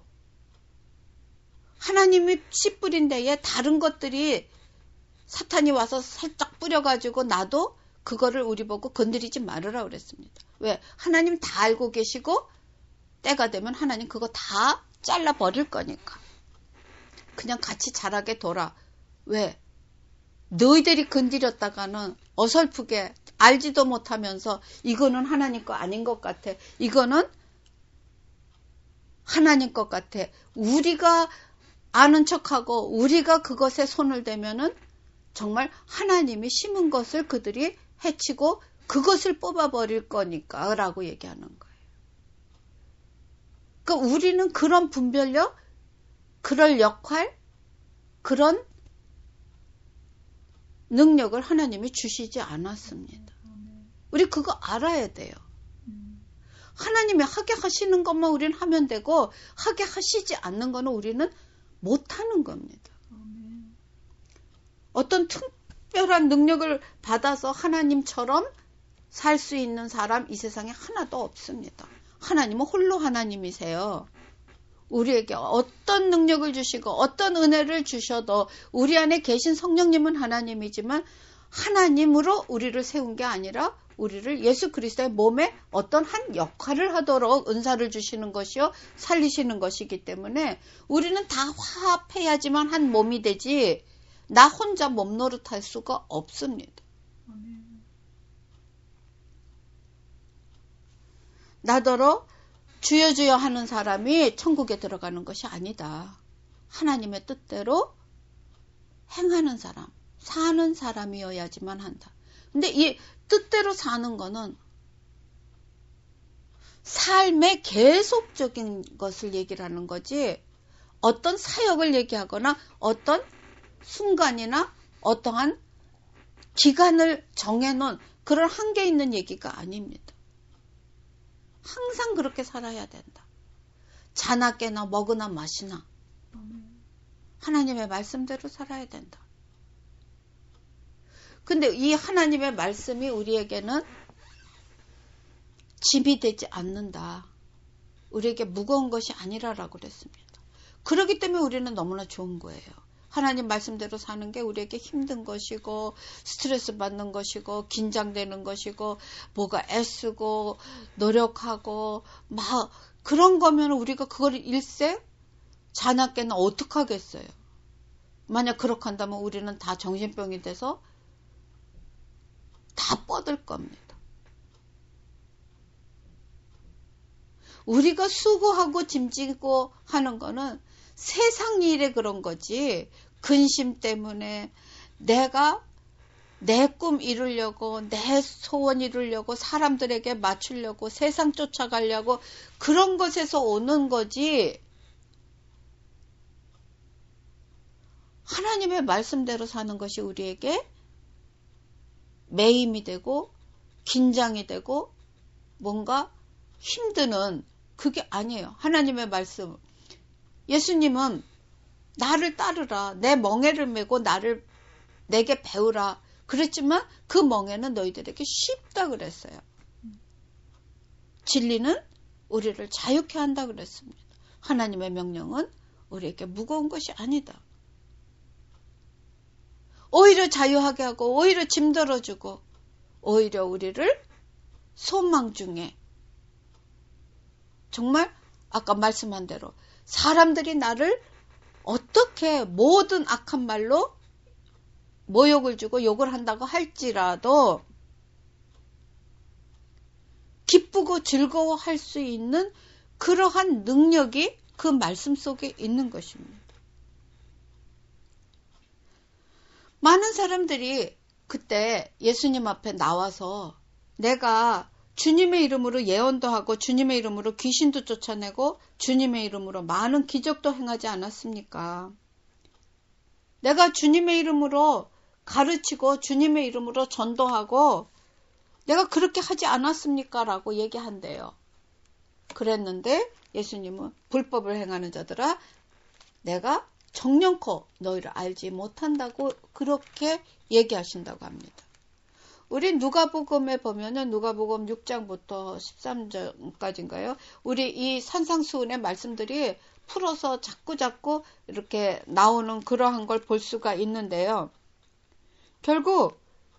A: 하나님이 씨 뿌린 데에 다른 것들이 사탄이 와서 살짝 뿌려가지고 나도 그거를 우리 보고 건드리지 말으라 그랬습니다. 왜? 하나님 다 알고 계시고 때가 되면 하나님 그거 다 잘라버릴 거니까. 그냥 같이 자라게 둬라. 왜? 너희들이 건드렸다가는 어설프게 알지도 못하면서 이거는 하나님 거 아닌 것 같아. 이거는 하나님 것 같아. 우리가 아는 척하고 우리가 그것에 손을 대면은 정말 하나님이 심은 것을 그들이 해치고 그것을 뽑아버릴 거니까 라고 얘기하는 거예요. 그러니까 우리는 그런 분별력, 그럴 역할, 그런 능력을 하나님이 주시지 않았습니다. 우리 그거 알아야 돼요. 하나님이 하게 하시는 것만 우리는 하면 되고 하게 하시지 않는 거는 우리는 못하는 겁니다. 어떤 특별한 능력을 받아서 하나님처럼 살 수 있는 사람 이 세상에 하나도 없습니다. 하나님은 홀로 하나님이세요. 우리에게 어떤 능력을 주시고 어떤 은혜를 주셔도 우리 안에 계신 성령님은 하나님이지만 하나님으로 우리를 세운 게 아니라 우리를 예수 그리스도의 몸에 어떤 한 역할을 하도록 은사를 주시는 것이요 살리시는 것이기 때문에 우리는 다 화합해야지만 한 몸이 되지 나 혼자 몸 노릇할 수가 없습니다. 나더러 주여 주여 하는 사람이 천국에 들어가는 것이 아니다. 하나님의 뜻대로 행하는 사람, 사는 사람이어야지만 한다. 근데 이 뜻대로 사는 거는 삶의 계속적인 것을 얘기를 하는 거지 어떤 사역을 얘기하거나 어떤 순간이나 어떠한 기간을 정해놓은 그런 한계 있는 얘기가 아닙니다. 항상 그렇게 살아야 된다. 자나 깨나 먹으나 마시나 하나님의 말씀대로 살아야 된다. 근데 이 하나님의 말씀이 우리에게는 짐이 되지 않는다. 우리에게 무거운 것이 아니라라고 그랬습니다. 그렇기 때문에 우리는 너무나 좋은 거예요. 하나님 말씀대로 사는 게 우리에게 힘든 것이고 스트레스 받는 것이고 긴장되는 것이고 뭐가 애쓰고 노력하고 막 그런 거면 우리가 그걸 일세 자나 깨나 어떡하겠어요. 만약 그렇게 한다면 우리는 다 정신병이 돼서 다 뻗을 겁니다. 우리가 수고하고 짐지고 하는 거는 세상 일에 그런 거지 근심 때문에 내가 내 꿈 이루려고 내 소원 이루려고 사람들에게 맞추려고 세상 쫓아가려고 그런 것에서 오는 거지 하나님의 말씀대로 사는 것이 우리에게 매임이 되고 긴장이 되고 뭔가 힘드는 그게 아니에요. 하나님의 말씀 예수님은 나를 따르라. 내 멍에를 메고 나를 내게 배우라. 그랬지만 그 멍에는 너희들에게 쉽다 그랬어요. 진리는 우리를 자유케 한다 그랬습니다. 하나님의 명령은 우리에게 무거운 것이 아니다. 오히려 자유하게 하고 오히려 짐 덜어주고 오히려 우리를 소망 중에 정말 아까 말씀한 대로 사람들이 나를 어떻게 모든 악한 말로 모욕을 주고 욕을 한다고 할지라도 기쁘고 즐거워할 수 있는 그러한 능력이 그 말씀 속에 있는 것입니다. 많은 사람들이 그때 예수님 앞에 나와서 내가 주님의 이름으로 예언도 하고 주님의 이름으로 귀신도 쫓아내고 주님의 이름으로 많은 기적도 행하지 않았습니까? 내가 주님의 이름으로 가르치고 주님의 이름으로 전도하고 내가 그렇게 하지 않았습니까? 라고 얘기한대요. 그랬는데 예수님은 불법을 행하는 자들아 내가 정령코 너희를 알지 못한다고 그렇게 얘기하신다고 합니다. 우리 누가복음에 보면은 누가복음 육 장부터 십삼 장까지인가요? 우리 이 산상수훈의 말씀들이 풀어서 자꾸자꾸 이렇게 나오는 그러한 걸 볼 수가 있는데요. 결국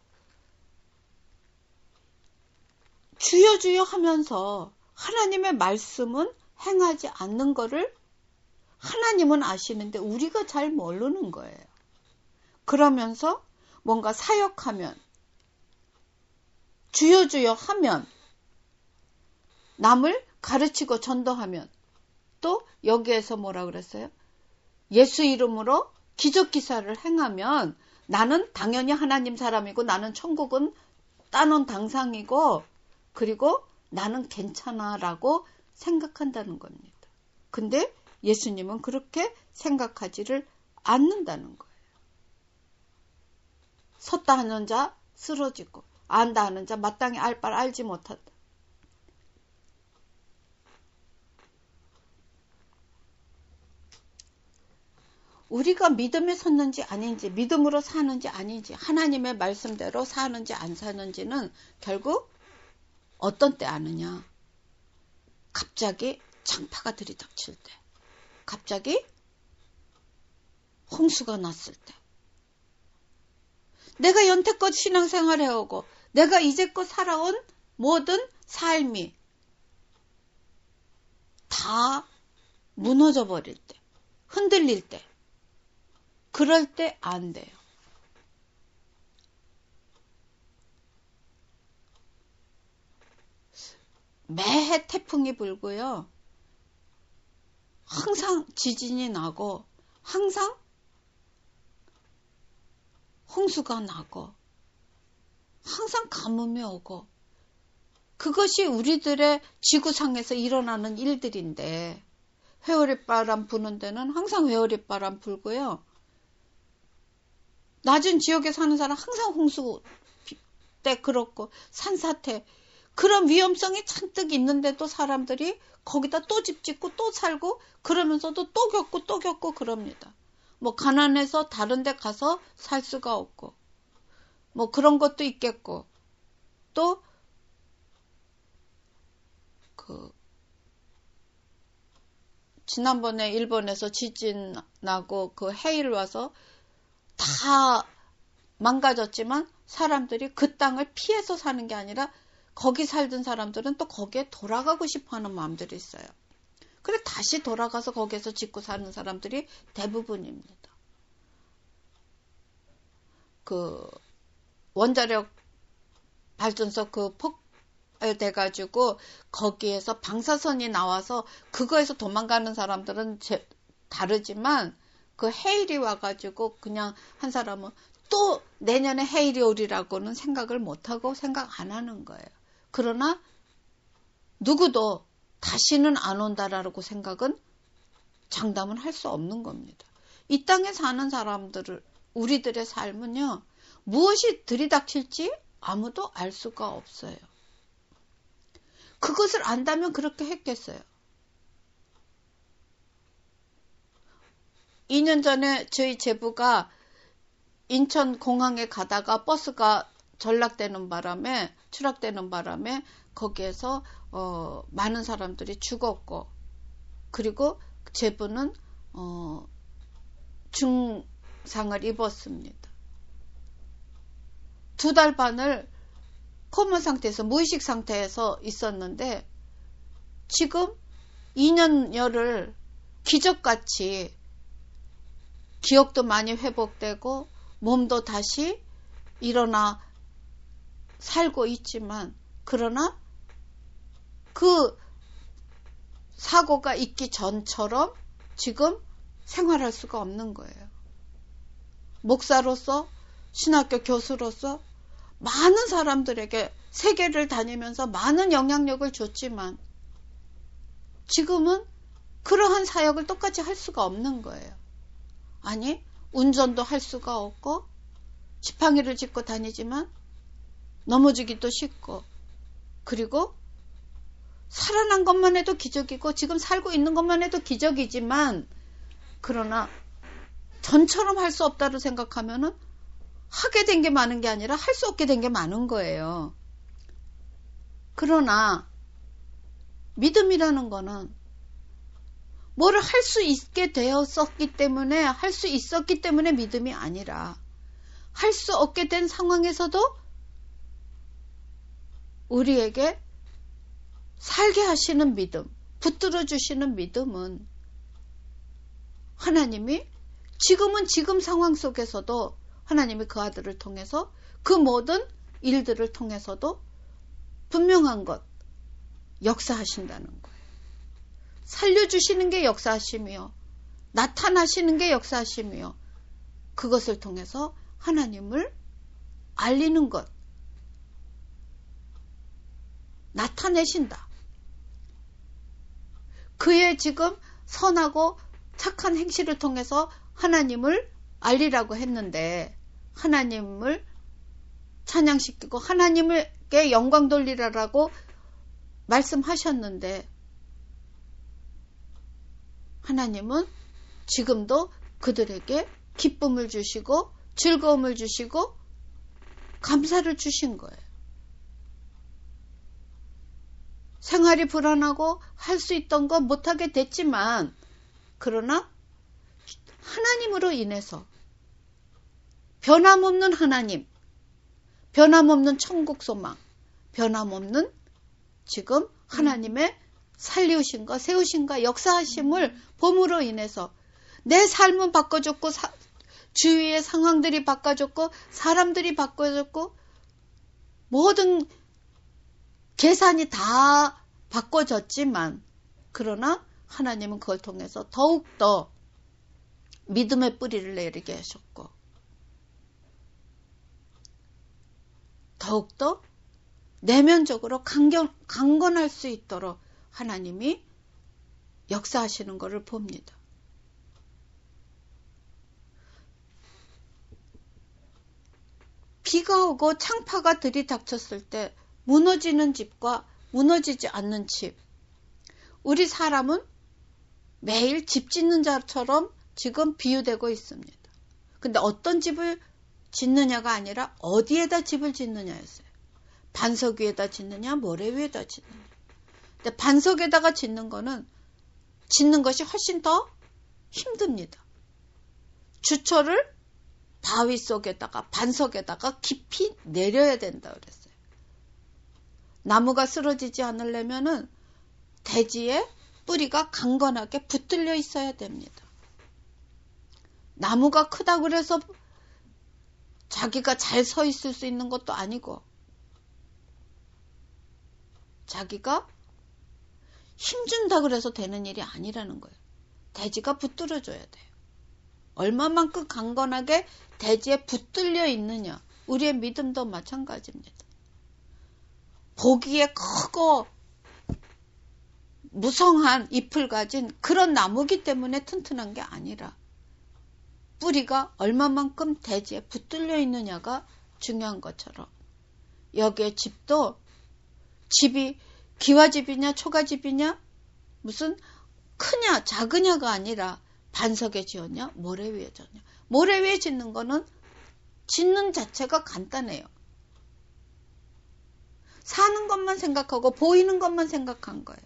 A: 주여 주여 하면서 하나님의 말씀은 행하지 않는 거를 하나님은 아시는데 우리가 잘 모르는 거예요. 그러면서 뭔가 사역하면 주여 주여 하면 남을 가르치고 전도하면 또 여기에서 뭐라 그랬어요? 예수 이름으로 기적기사를 행하면 나는 당연히 하나님 사람이고 나는 천국은 따놓은 당상이고 그리고 나는 괜찮아 라고 생각한다는 겁니다. 근데 예수님은 그렇게 생각하지를 않는다는 거예요. 섰다 하는 자 쓰러지고 안다 하는 자 마땅히 알 바를 알지 못한다. 우리가 믿음에 섰는지 아닌지 믿음으로 사는지 아닌지 하나님의 말씀대로 사는지 안 사는지는 결국 어떤 때 아느냐. 갑자기 창파가 들이닥칠 때 갑자기 홍수가 났을 때 내가 연태껏 신앙생활 해오고 내가 이제껏 살아온 모든 삶이 다 무너져 버릴 때 흔들릴 때 그럴 때 안 돼요. 매해 태풍이 불고요. 항상 지진이 나고 항상 홍수가 나고 항상 가뭄이 오고 그것이 우리들의 지구상에서 일어나는 일들인데 회오리바람 부는 데는 항상 회오리바람 불고요. 낮은 지역에 사는 사람 항상 홍수 때 그렇고 산사태 그런 위험성이 잔뜩 있는데도 사람들이 거기다 또 집 짓고 또 살고 그러면서도 또 겪고 또 겪고 그럽니다. 뭐 가난해서 다른 데 가서 살 수가 없고 뭐 그런 것도 있겠고 또 그 지난번에 일본에서 지진 나고 그 해일 와서 다 망가졌지만 사람들이 그 땅을 피해서 사는 게 아니라 거기 살던 사람들은 또 거기에 돌아가고 싶어하는 마음들이 있어요. 그래 다시 돌아가서 거기에서 짓고 사는 사람들이 대부분입니다. 그 원자력 발전소 그 폭발돼가지고 거기에서 방사선이 나와서 그거에서 도망가는 사람들은 제, 다르지만 그 해일이 와가지고 그냥 한 사람은 또 내년에 해일이 오리라고는 생각을 못하고 생각 안 하는 거예요. 그러나 누구도 다시는 안 온다라고 생각은 장담은 할 수 없는 겁니다. 이 땅에 사는 사람들을 우리들의 삶은요. 무엇이 들이닥칠지 아무도 알 수가 없어요. 그것을 안다면 그렇게 했겠어요. 이 년 전에 저희 제부가 인천 공항에 가다가 버스가 전락되는 바람에 추락되는 바람에 거기에서 어, 많은 사람들이 죽었고 그리고 제부는 어, 중상을 입었습니다. 두 달 반을 코마 상태에서 무의식 상태에서 있었는데 지금 이 년여를 기적같이 기억도 많이 회복되고 몸도 다시 일어나 살고 있지만, 그러나 그 사고가 있기 전처럼 지금 생활할 수가 없는 거예요. 목사로서, 신학교 교수로서 많은 사람들에게 세계를 다니면서 많은 영향력을 줬지만 지금은 그러한 사역을 똑같이 할 수가 없는 거예요. 아니, 운전도 할 수가 없고 지팡이를 짚고 다니지만 넘어지기도 쉽고, 그리고 살아난 것만 해도 기적이고 지금 살고 있는 것만 해도 기적이지만, 그러나 전처럼 할 수 없다고 생각하면은 하게 된 게 많은 게 아니라 할 수 없게 된 게 많은 거예요. 그러나 믿음이라는 거는 뭐를 할 수 있게 되었었기 때문에, 할 수 있었기 때문에 믿음이 아니라, 할 수 없게 된 상황에서도 우리에게 살게 하시는 믿음, 붙들어 주시는 믿음은 하나님이 지금은 지금 상황 속에서도 하나님이 그 아들을 통해서 그 모든 일들을 통해서도 분명한 것 역사하신다는 거예요. 살려주시는 게 역사하심이요, 나타나시는 게 역사하심이요, 그것을 통해서 하나님을 알리는 것, 나타내신다. 그의 지금 선하고 착한 행실을 통해서 하나님을 알리라고 했는데, 하나님을 찬양시키고 하나님께 영광 돌리라라고 말씀하셨는데, 하나님은 지금도 그들에게 기쁨을 주시고 즐거움을 주시고 감사를 주신 거예요. 생활이 불안하고 할 수 있던 거 못하게 됐지만, 그러나 하나님으로 인해서 변함없는 하나님, 변함없는 천국 소망, 변함없는 지금 하나님의 살리우신 것, 세우신 것, 역사하심을 봄으로 인해서 내 삶은 바꿔줬고, 사, 주위의 상황들이 바꿔줬고, 사람들이 바꿔줬고, 모든 계산이 다 바꿔졌지만, 그러나 하나님은 그걸 통해서 더욱더 믿음의 뿌리를 내리게 하셨고, 더욱더 내면적으로 강경, 강건할 수 있도록 하나님이 역사하시는 것을 봅니다. 비가 오고 창파가 들이닥쳤을 때 무너지는 집과 무너지지 않는 집, 우리 사람은 매일 집 짓는 자처럼 지금 비유되고 있습니다. 근데 어떤 집을 짓느냐가 아니라 어디에다 집을 짓느냐였어요. 반석 위에다 짓느냐, 모래 위에다 짓느냐. 근데 반석에다가 짓는 거는 짓는 것이 훨씬 더 힘듭니다. 주초를 바위 속에다가, 반석에다가 깊이 내려야 된다 그랬어요. 나무가 쓰러지지 않으려면은 대지에 뿌리가 강건하게 붙들려 있어야 됩니다. 나무가 크다고 그래서 자기가 잘 서 있을 수 있는 것도 아니고, 자기가 힘준다 그래서 되는 일이 아니라는 거예요. 대지가 붙들어줘야 돼요. 얼마만큼 강건하게 대지에 붙들려 있느냐. 우리의 믿음도 마찬가지입니다. 보기에 크고 무성한 잎을 가진 그런 나무기 때문에 튼튼한 게 아니라 뿌리가 얼마만큼 대지에 붙들려 있느냐가 중요한 것처럼, 여기에 집도 집이 기와집이냐 초가집이냐 무슨 크냐 작으냐가 아니라 반석에 지었냐 모래 위에 지었냐. 모래 위에 짓는 거는 짓는 자체가 간단해요. 사는 것만 생각하고 보이는 것만 생각한 거예요.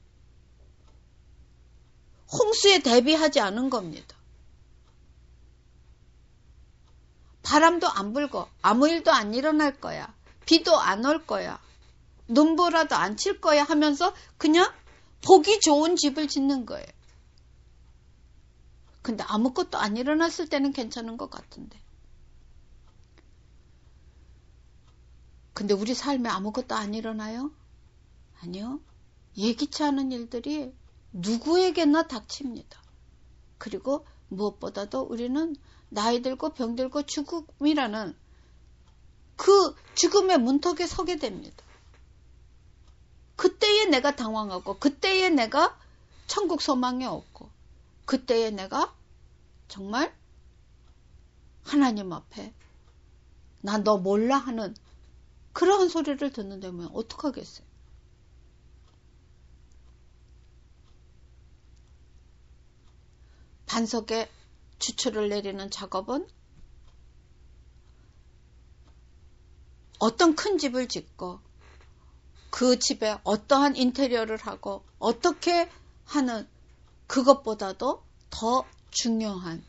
A: 홍수에 대비하지 않은 겁니다. 바람도 안 불고 아무 일도 안 일어날 거야. 비도 안 올 거야. 눈보라도 안 칠 거야 하면서 그냥 보기 좋은 집을 짓는 거예요. 근데 아무것도 안 일어났을 때는 괜찮은 것 같은데 근데 우리 삶에 아무것도 안 일어나요? 아니요. 예기치 않은 일들이 누구에게나 닥칩니다. 그리고 무엇보다도 우리는 나이 들고 병 들고 죽음이라는 그 죽음의 문턱에 서게 됩니다. 그때에 내가 당황하고, 그때에 내가 천국 소망이 없고, 그때에 내가 정말 하나님 앞에 나 너 몰라 하는 그러한 소리를 듣는다면 어떡하겠어요? 반석에 주초를 내리는 작업은 어떤 큰 집을 짓고 그 집에 어떠한 인테리어를 하고 어떻게 하는 그것보다도 더 중요한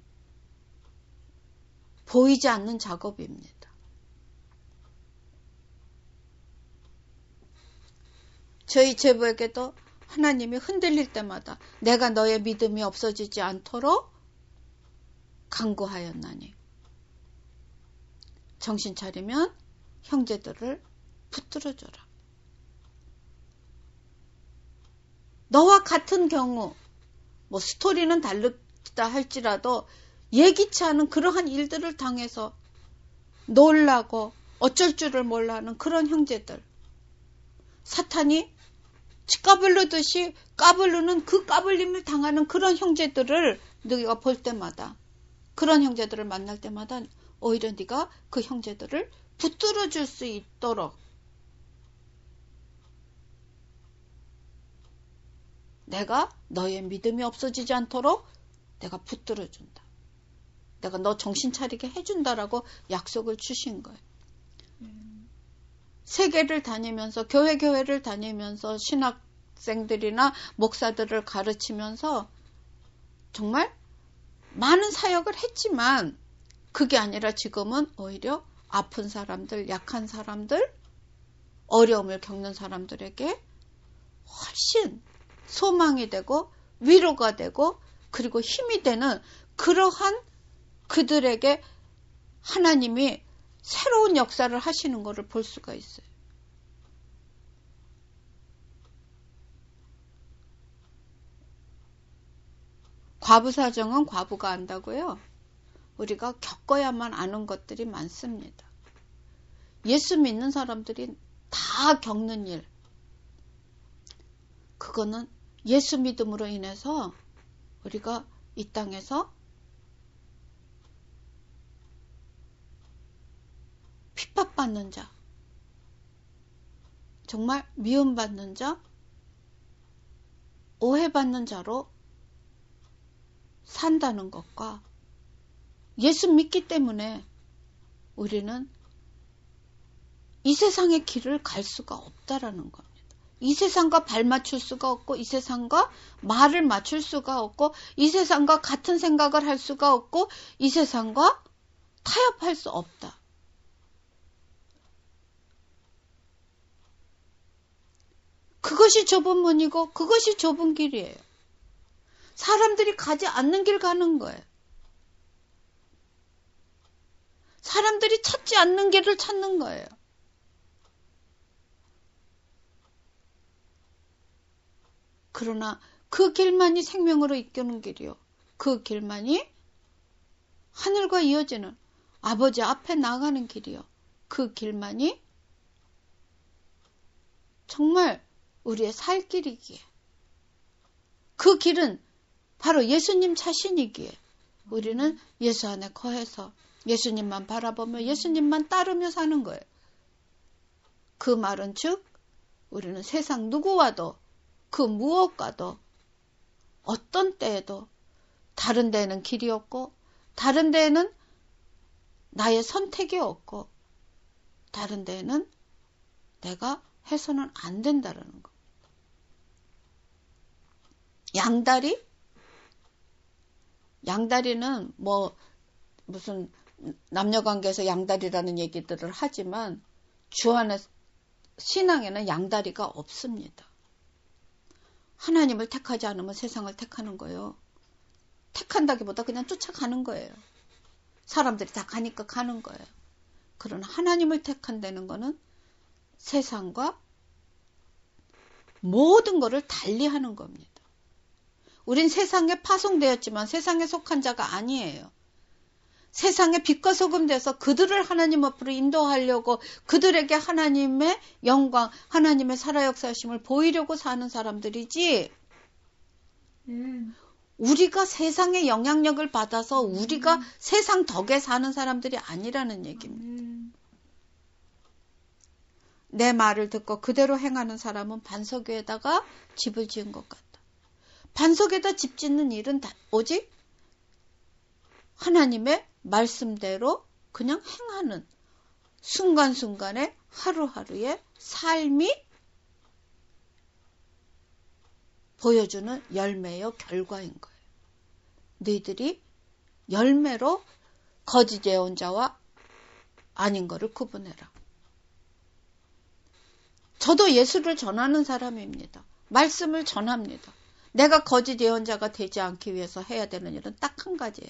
A: 보이지 않는 작업입니다. 저희 제부에게도 하나님이 흔들릴 때마다 내가 너의 믿음이 없어지지 않도록 간구하였나니 정신 차리면 형제들을 붙들어줘라. 너와 같은 경우 뭐 스토리는 다르다 할지라도 예기치 않은 그러한 일들을 당해서 놀라고 어쩔 줄을 몰라하는 그런 형제들, 사탄이 까불르듯이 까불르는 그 까불림을 당하는 그런 형제들을 네가 볼 때마다, 그런 형제들을 만날 때마다 오히려 네가 그 형제들을 붙들어 줄 수 있도록 내가 너의 믿음이 없어지지 않도록 내가 붙들어 준다. 내가 너 정신 차리게 해준다라고 약속을 주신 거예요. 음. 세계를 다니면서 교회 교회를 다니면서 신학생들이나 목사들을 가르치면서 정말 많은 사역을 했지만 그게 아니라 지금은 오히려 아픈 사람들, 약한 사람들, 어려움을 겪는 사람들에게 훨씬 소망이 되고 위로가 되고 그리고 힘이 되는 그러한 그들에게 하나님이 새로운 역사를 하시는 것을 볼 수가 있어요. 과부 사정은 과부가 안다고요? 우리가 겪어야만 아는 것들이 많습니다. 예수 믿는 사람들이 다 겪는 일. 그거는 예수 믿음으로 인해서 우리가 이 땅에서 핍박받는 자, 정말 미움받는 자, 오해받는 자로 산다는 것과 예수 믿기 때문에 우리는 이 세상의 길을 갈 수가 없다라는 겁니다. 이 세상과 발 맞출 수가 없고 이 세상과 말을 맞출 수가 없고 이 세상과 같은 생각을 할 수가 없고 이 세상과 타협할 수 없다. 그것이 좁은 문이고 그것이 좁은 길이에요. 사람들이 가지 않는 길 가는 거예요. 사람들이 찾지 않는 길을 찾는 거예요. 그러나 그 길만이 생명으로 이끄는 길이요. 그 길만이 하늘과 이어지는 아버지 앞에 나가는 길이요. 그 길만이 정말 우리의 살 길이기에 그 길은 바로 예수님 자신이기에 우리는 예수 안에 거해서 예수님만 바라보며 예수님만 따르며 사는 거예요. 그 말은 즉 우리는 세상 누구와도 그 무엇과도 어떤 때에도 다른 데에는 길이 없고 다른 데에는 나의 선택이 없고 다른 데에는 내가 해서는 안 된다라는 겁니다. 양다리? 양다리는 뭐 무슨 남녀관계에서 양다리라는 얘기들을 하지만 주 안에 신앙에는 양다리가 없습니다. 하나님을 택하지 않으면 세상을 택하는 거예요. 택한다기보다 그냥 쫓아가는 거예요. 사람들이 다 가니까 가는 거예요. 그러나 하나님을 택한다는 것은 세상과 모든 것을 달리하는 겁니다. 우린 세상에 파송되었지만 세상에 속한 자가 아니에요. 세상에 빛과 소금 돼서 그들을 하나님 앞으로 인도하려고 그들에게 하나님의 영광, 하나님의 살아 역사하심을 보이려고 사는 사람들이지
B: 음.
A: 우리가 세상의 영향력을 받아서 우리가 음. 세상 덕에 사는 사람들이 아니라는 얘기입니다.
B: 음.
A: 내 말을 듣고 그대로 행하는 사람은 반석 위에다가 집을 지은 것 같다. 반석에다 집 짓는 일은 다, 오직 하나님의 말씀대로 그냥 행하는 순간순간의 하루하루의 삶이 보여주는 열매요 결과인 거예요. 너희들이 열매로 거짓 예언자와 아닌 거를 구분해라. 저도 예수를 전하는 사람입니다. 말씀을 전합니다. 내가 거짓 예언자가 되지 않기 위해서 해야 되는 일은 딱 한 가지예요.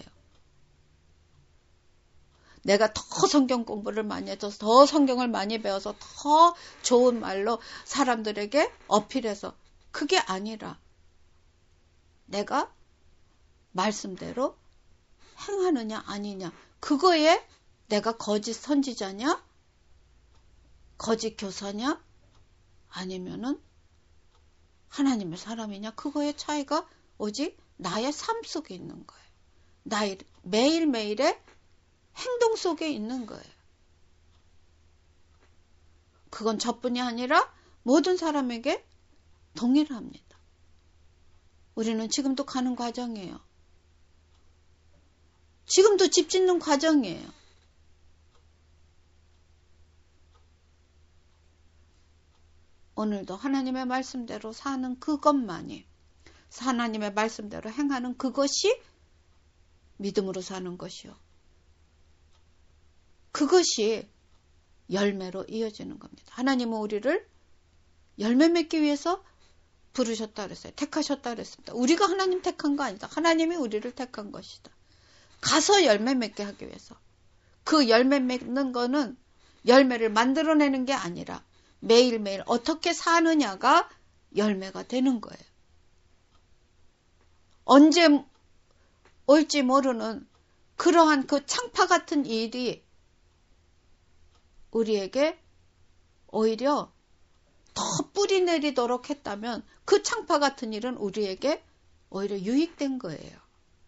A: 내가 더 성경 공부를 많이 해서 더 성경을 많이 배워서 더 좋은 말로 사람들에게 어필해서 그게 아니라 내가 말씀대로 행하느냐 아니냐 그거에 내가 거짓 선지자냐 거짓 교사냐 아니면은 하나님의 사람이냐 그거의 차이가 오직 나의 삶 속에 있는 거예요. 나의 매일매일의 행동 속에 있는 거예요. 그건 저뿐이 아니라 모든 사람에게 동일합니다. 우리는 지금도 가는 과정이에요. 지금도 집 짓는 과정이에요. 오늘도 하나님의 말씀대로 사는 그것만이 하나님의 말씀대로 행하는 그것이 믿음으로 사는 것이요. 그것이 열매로 이어지는 겁니다. 하나님은 우리를 열매 맺기 위해서 부르셨다 그랬어요. 택하셨다 그랬습니다. 우리가 하나님 택한 거 아니다. 하나님이 우리를 택한 것이다. 가서 열매 맺게 하기 위해서. 그 열매 맺는 거는 열매를 만들어내는 게 아니라 매일매일 어떻게 사느냐가 열매가 되는 거예요. 언제 올지 모르는 그러한 그 창파 같은 일이 우리에게 오히려 더 뿌리 내리도록 했다면 그 창파 같은 일은 우리에게 오히려 유익된 거예요.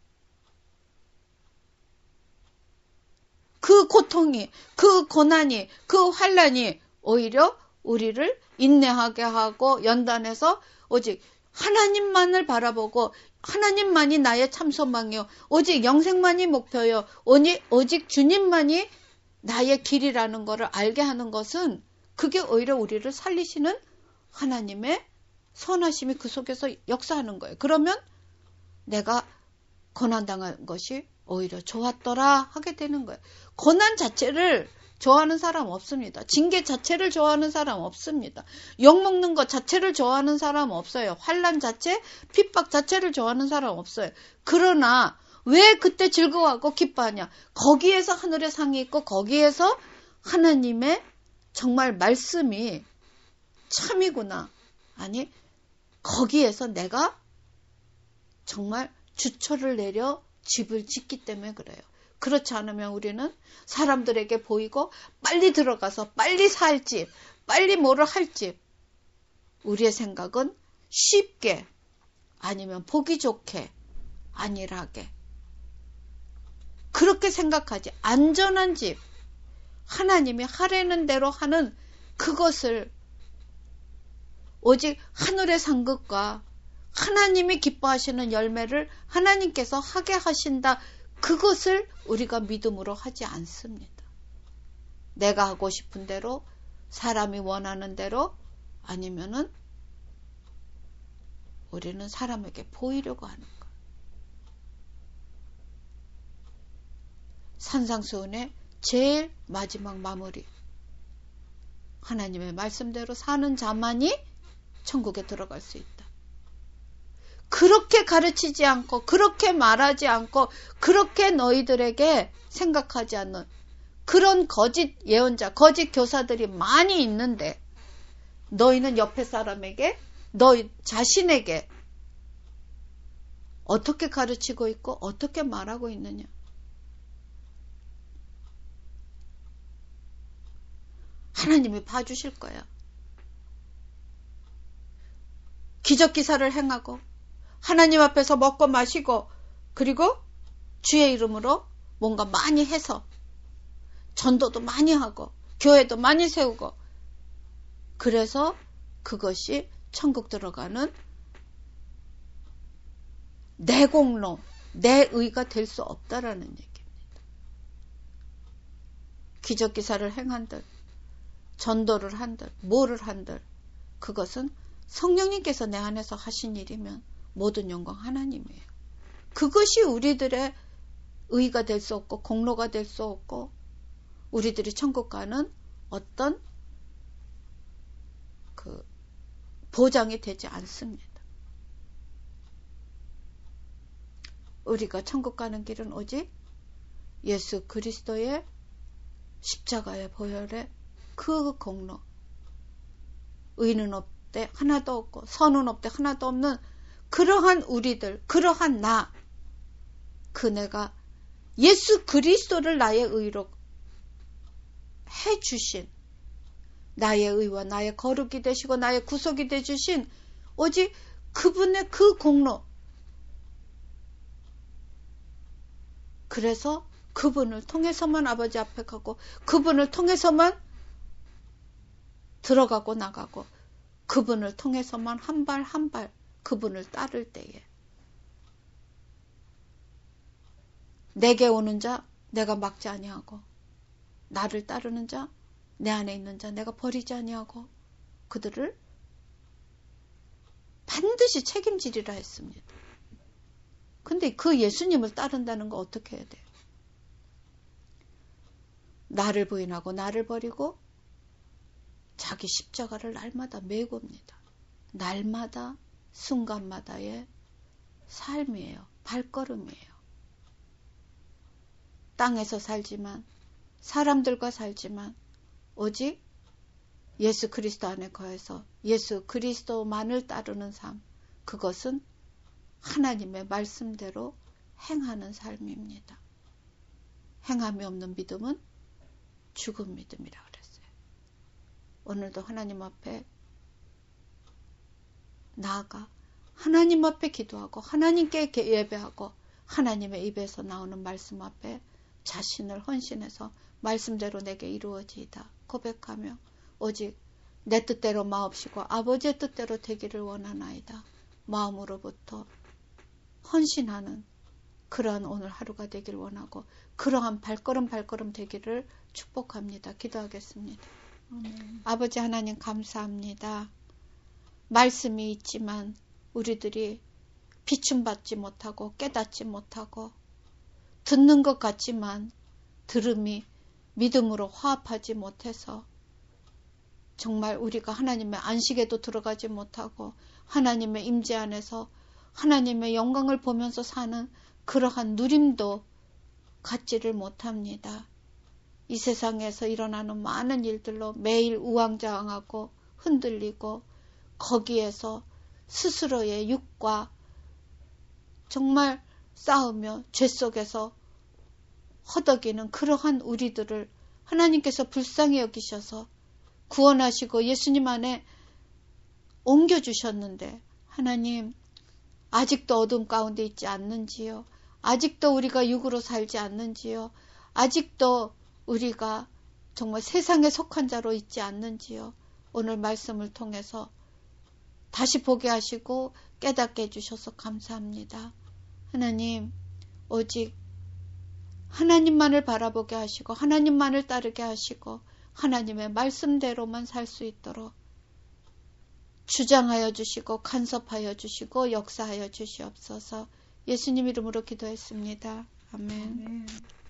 A: 그 고통이, 그 고난이, 그 환난이 오히려 우리를 인내하게 하고 연단해서 오직 하나님만을 바라보고 하나님만이 나의 참 소망이요. 오직 영생만이 목표요. 오직 주님만이 나의 길이라는 것을 알게 하는 것은 그게 오히려 우리를 살리시는 하나님의 선하심이 그 속에서 역사하는 거예요. 그러면 내가 고난당한 것이 오히려 좋았더라 하게 되는 거예요. 고난 자체를 좋아하는 사람 없습니다. 징계 자체를 좋아하는 사람 없습니다. 욕먹는 것 자체를 좋아하는 사람 없어요. 환난 자체, 핍박 자체를 좋아하는 사람 없어요. 그러나 왜 그때 즐거워하고 기뻐하냐? 거기에서 하늘의 상이 있고 거기에서 하나님의 정말 말씀이 참이구나. 아니 거기에서 내가 정말 주초를 내려 집을 짓기 때문에 그래요. 그렇지 않으면 우리는 사람들에게 보이고 빨리 들어가서 빨리 살 집, 빨리 뭐를 할 집. 우리의 생각은 쉽게 아니면 보기 좋게 안일하게 그렇게 생각하지. 안전한 집, 하나님이 하라는 대로 하는 그것을 오직 하늘의 상급과 하나님이 기뻐하시는 열매를 하나님께서 하게 하신다. 그것을 우리가 믿음으로 하지 않습니다. 내가 하고 싶은 대로, 사람이 원하는 대로, 아니면은 우리는 사람에게 보이려고 하는 것. 산상수훈의 제일 마지막 마무리. 하나님의 말씀대로 사는 자만이 천국에 들어갈 수 있다. 그렇게 가르치지 않고 그렇게 말하지 않고 그렇게 너희들에게 생각하지 않는 그런 거짓 예언자, 거짓 교사들이 많이 있는데 너희는 옆에 사람에게, 너희 자신에게 어떻게 가르치고 있고 어떻게 말하고 있느냐. 하나님이 봐주실 거야. 기적기사를 행하고 하나님 앞에서 먹고 마시고 그리고 주의 이름으로 뭔가 많이 해서 전도도 많이 하고 교회도 많이 세우고 그래서 그것이 천국 들어가는 내 공로, 내 의가 될 수 없다라는 얘기입니다. 기적기사를 행한들, 전도를 한들, 뭐를 한들 그것은 성령님께서 내 안에서 하신 일이면 모든 영광 하나님이에요. 그것이 우리들의 의가 될 수 없고 공로가 될 수 없고 우리들이 천국 가는 어떤 그 보장이 되지 않습니다. 우리가 천국 가는 길은 오직 예수 그리스도의 십자가의 보혈의 그 공로. 의는 없대 하나도 없고 선은 없대 하나도 없는 그러한 우리들, 그러한 나, 그 내가 예수 그리스도를 나의 의로 해주신 나의 의와 나의 거룩이 되시고 나의 구속이 되주신 오직 그분의 그 공로. 그래서 그분을 통해서만 아버지 앞에 가고 그분을 통해서만 들어가고 나가고 그분을 통해서만 한 발 한 발 그분을 따를 때에 내게 오는 자 내가 막지 아니하고 나를 따르는 자 내 안에 있는 자 내가 버리지 아니하고 그들을 반드시 책임지리라 했습니다. 근데 그 예수님을 따른다는 거 어떻게 해야 돼요? 나를 부인하고 나를 버리고 자기 십자가를 날마다 메고 옵니다. 날마다 순간마다의 삶이에요. 발걸음이에요. 땅에서 살지만 사람들과 살지만 오직 예수 그리스도 안에 거해서 예수 그리스도만을 따르는 삶, 그것은 하나님의 말씀대로 행하는 삶입니다. 행함이 없는 믿음은 죽은 믿음이라 그랬어요. 오늘도 하나님 앞에 나아가 하나님 앞에 기도하고 하나님께 예배하고 하나님의 입에서 나오는 말씀 앞에 자신을 헌신해서 말씀대로 내게 이루어지이다 고백하며 오직 내 뜻대로 마옵시고 아버지의 뜻대로 되기를 원하나이다 마음으로부터 헌신하는 그러한 오늘 하루가 되길 원하고 그러한 발걸음 발걸음 되기를 축복합니다. 기도하겠습니다.
B: 아멘.
A: 아버지 하나님 감사합니다. 말씀이 있지만 우리들이 비춤받지 못하고 깨닫지 못하고 듣는 것 같지만 들음이 믿음으로 화합하지 못해서 정말 우리가 하나님의 안식에도 들어가지 못하고 하나님의 임재 안에서 하나님의 영광을 보면서 사는 그러한 누림도 갖지를 못합니다. 이 세상에서 일어나는 많은 일들로 매일 우왕좌왕하고 흔들리고 거기에서 스스로의 육과 정말 싸우며 죄 속에서 허덕이는 그러한 우리들을 하나님께서 불쌍히 여기셔서 구원하시고 예수님 안에 옮겨주셨는데 하나님 아직도 어둠 가운데 있지 않는지요? 아직도 우리가 육으로 살지 않는지요? 아직도 우리가 정말 세상에 속한 자로 있지 않는지요? 오늘 말씀을 통해서 다시 보게 하시고 깨닫게 해주셔서 감사합니다. 하나님 오직 하나님만을 바라보게 하시고 하나님만을 따르게 하시고 하나님의 말씀대로만 살 수 있도록 주장하여 주시고 간섭하여 주시고 역사하여 주시옵소서. 예수님 이름으로 기도했습니다. 아멘.
B: 아멘.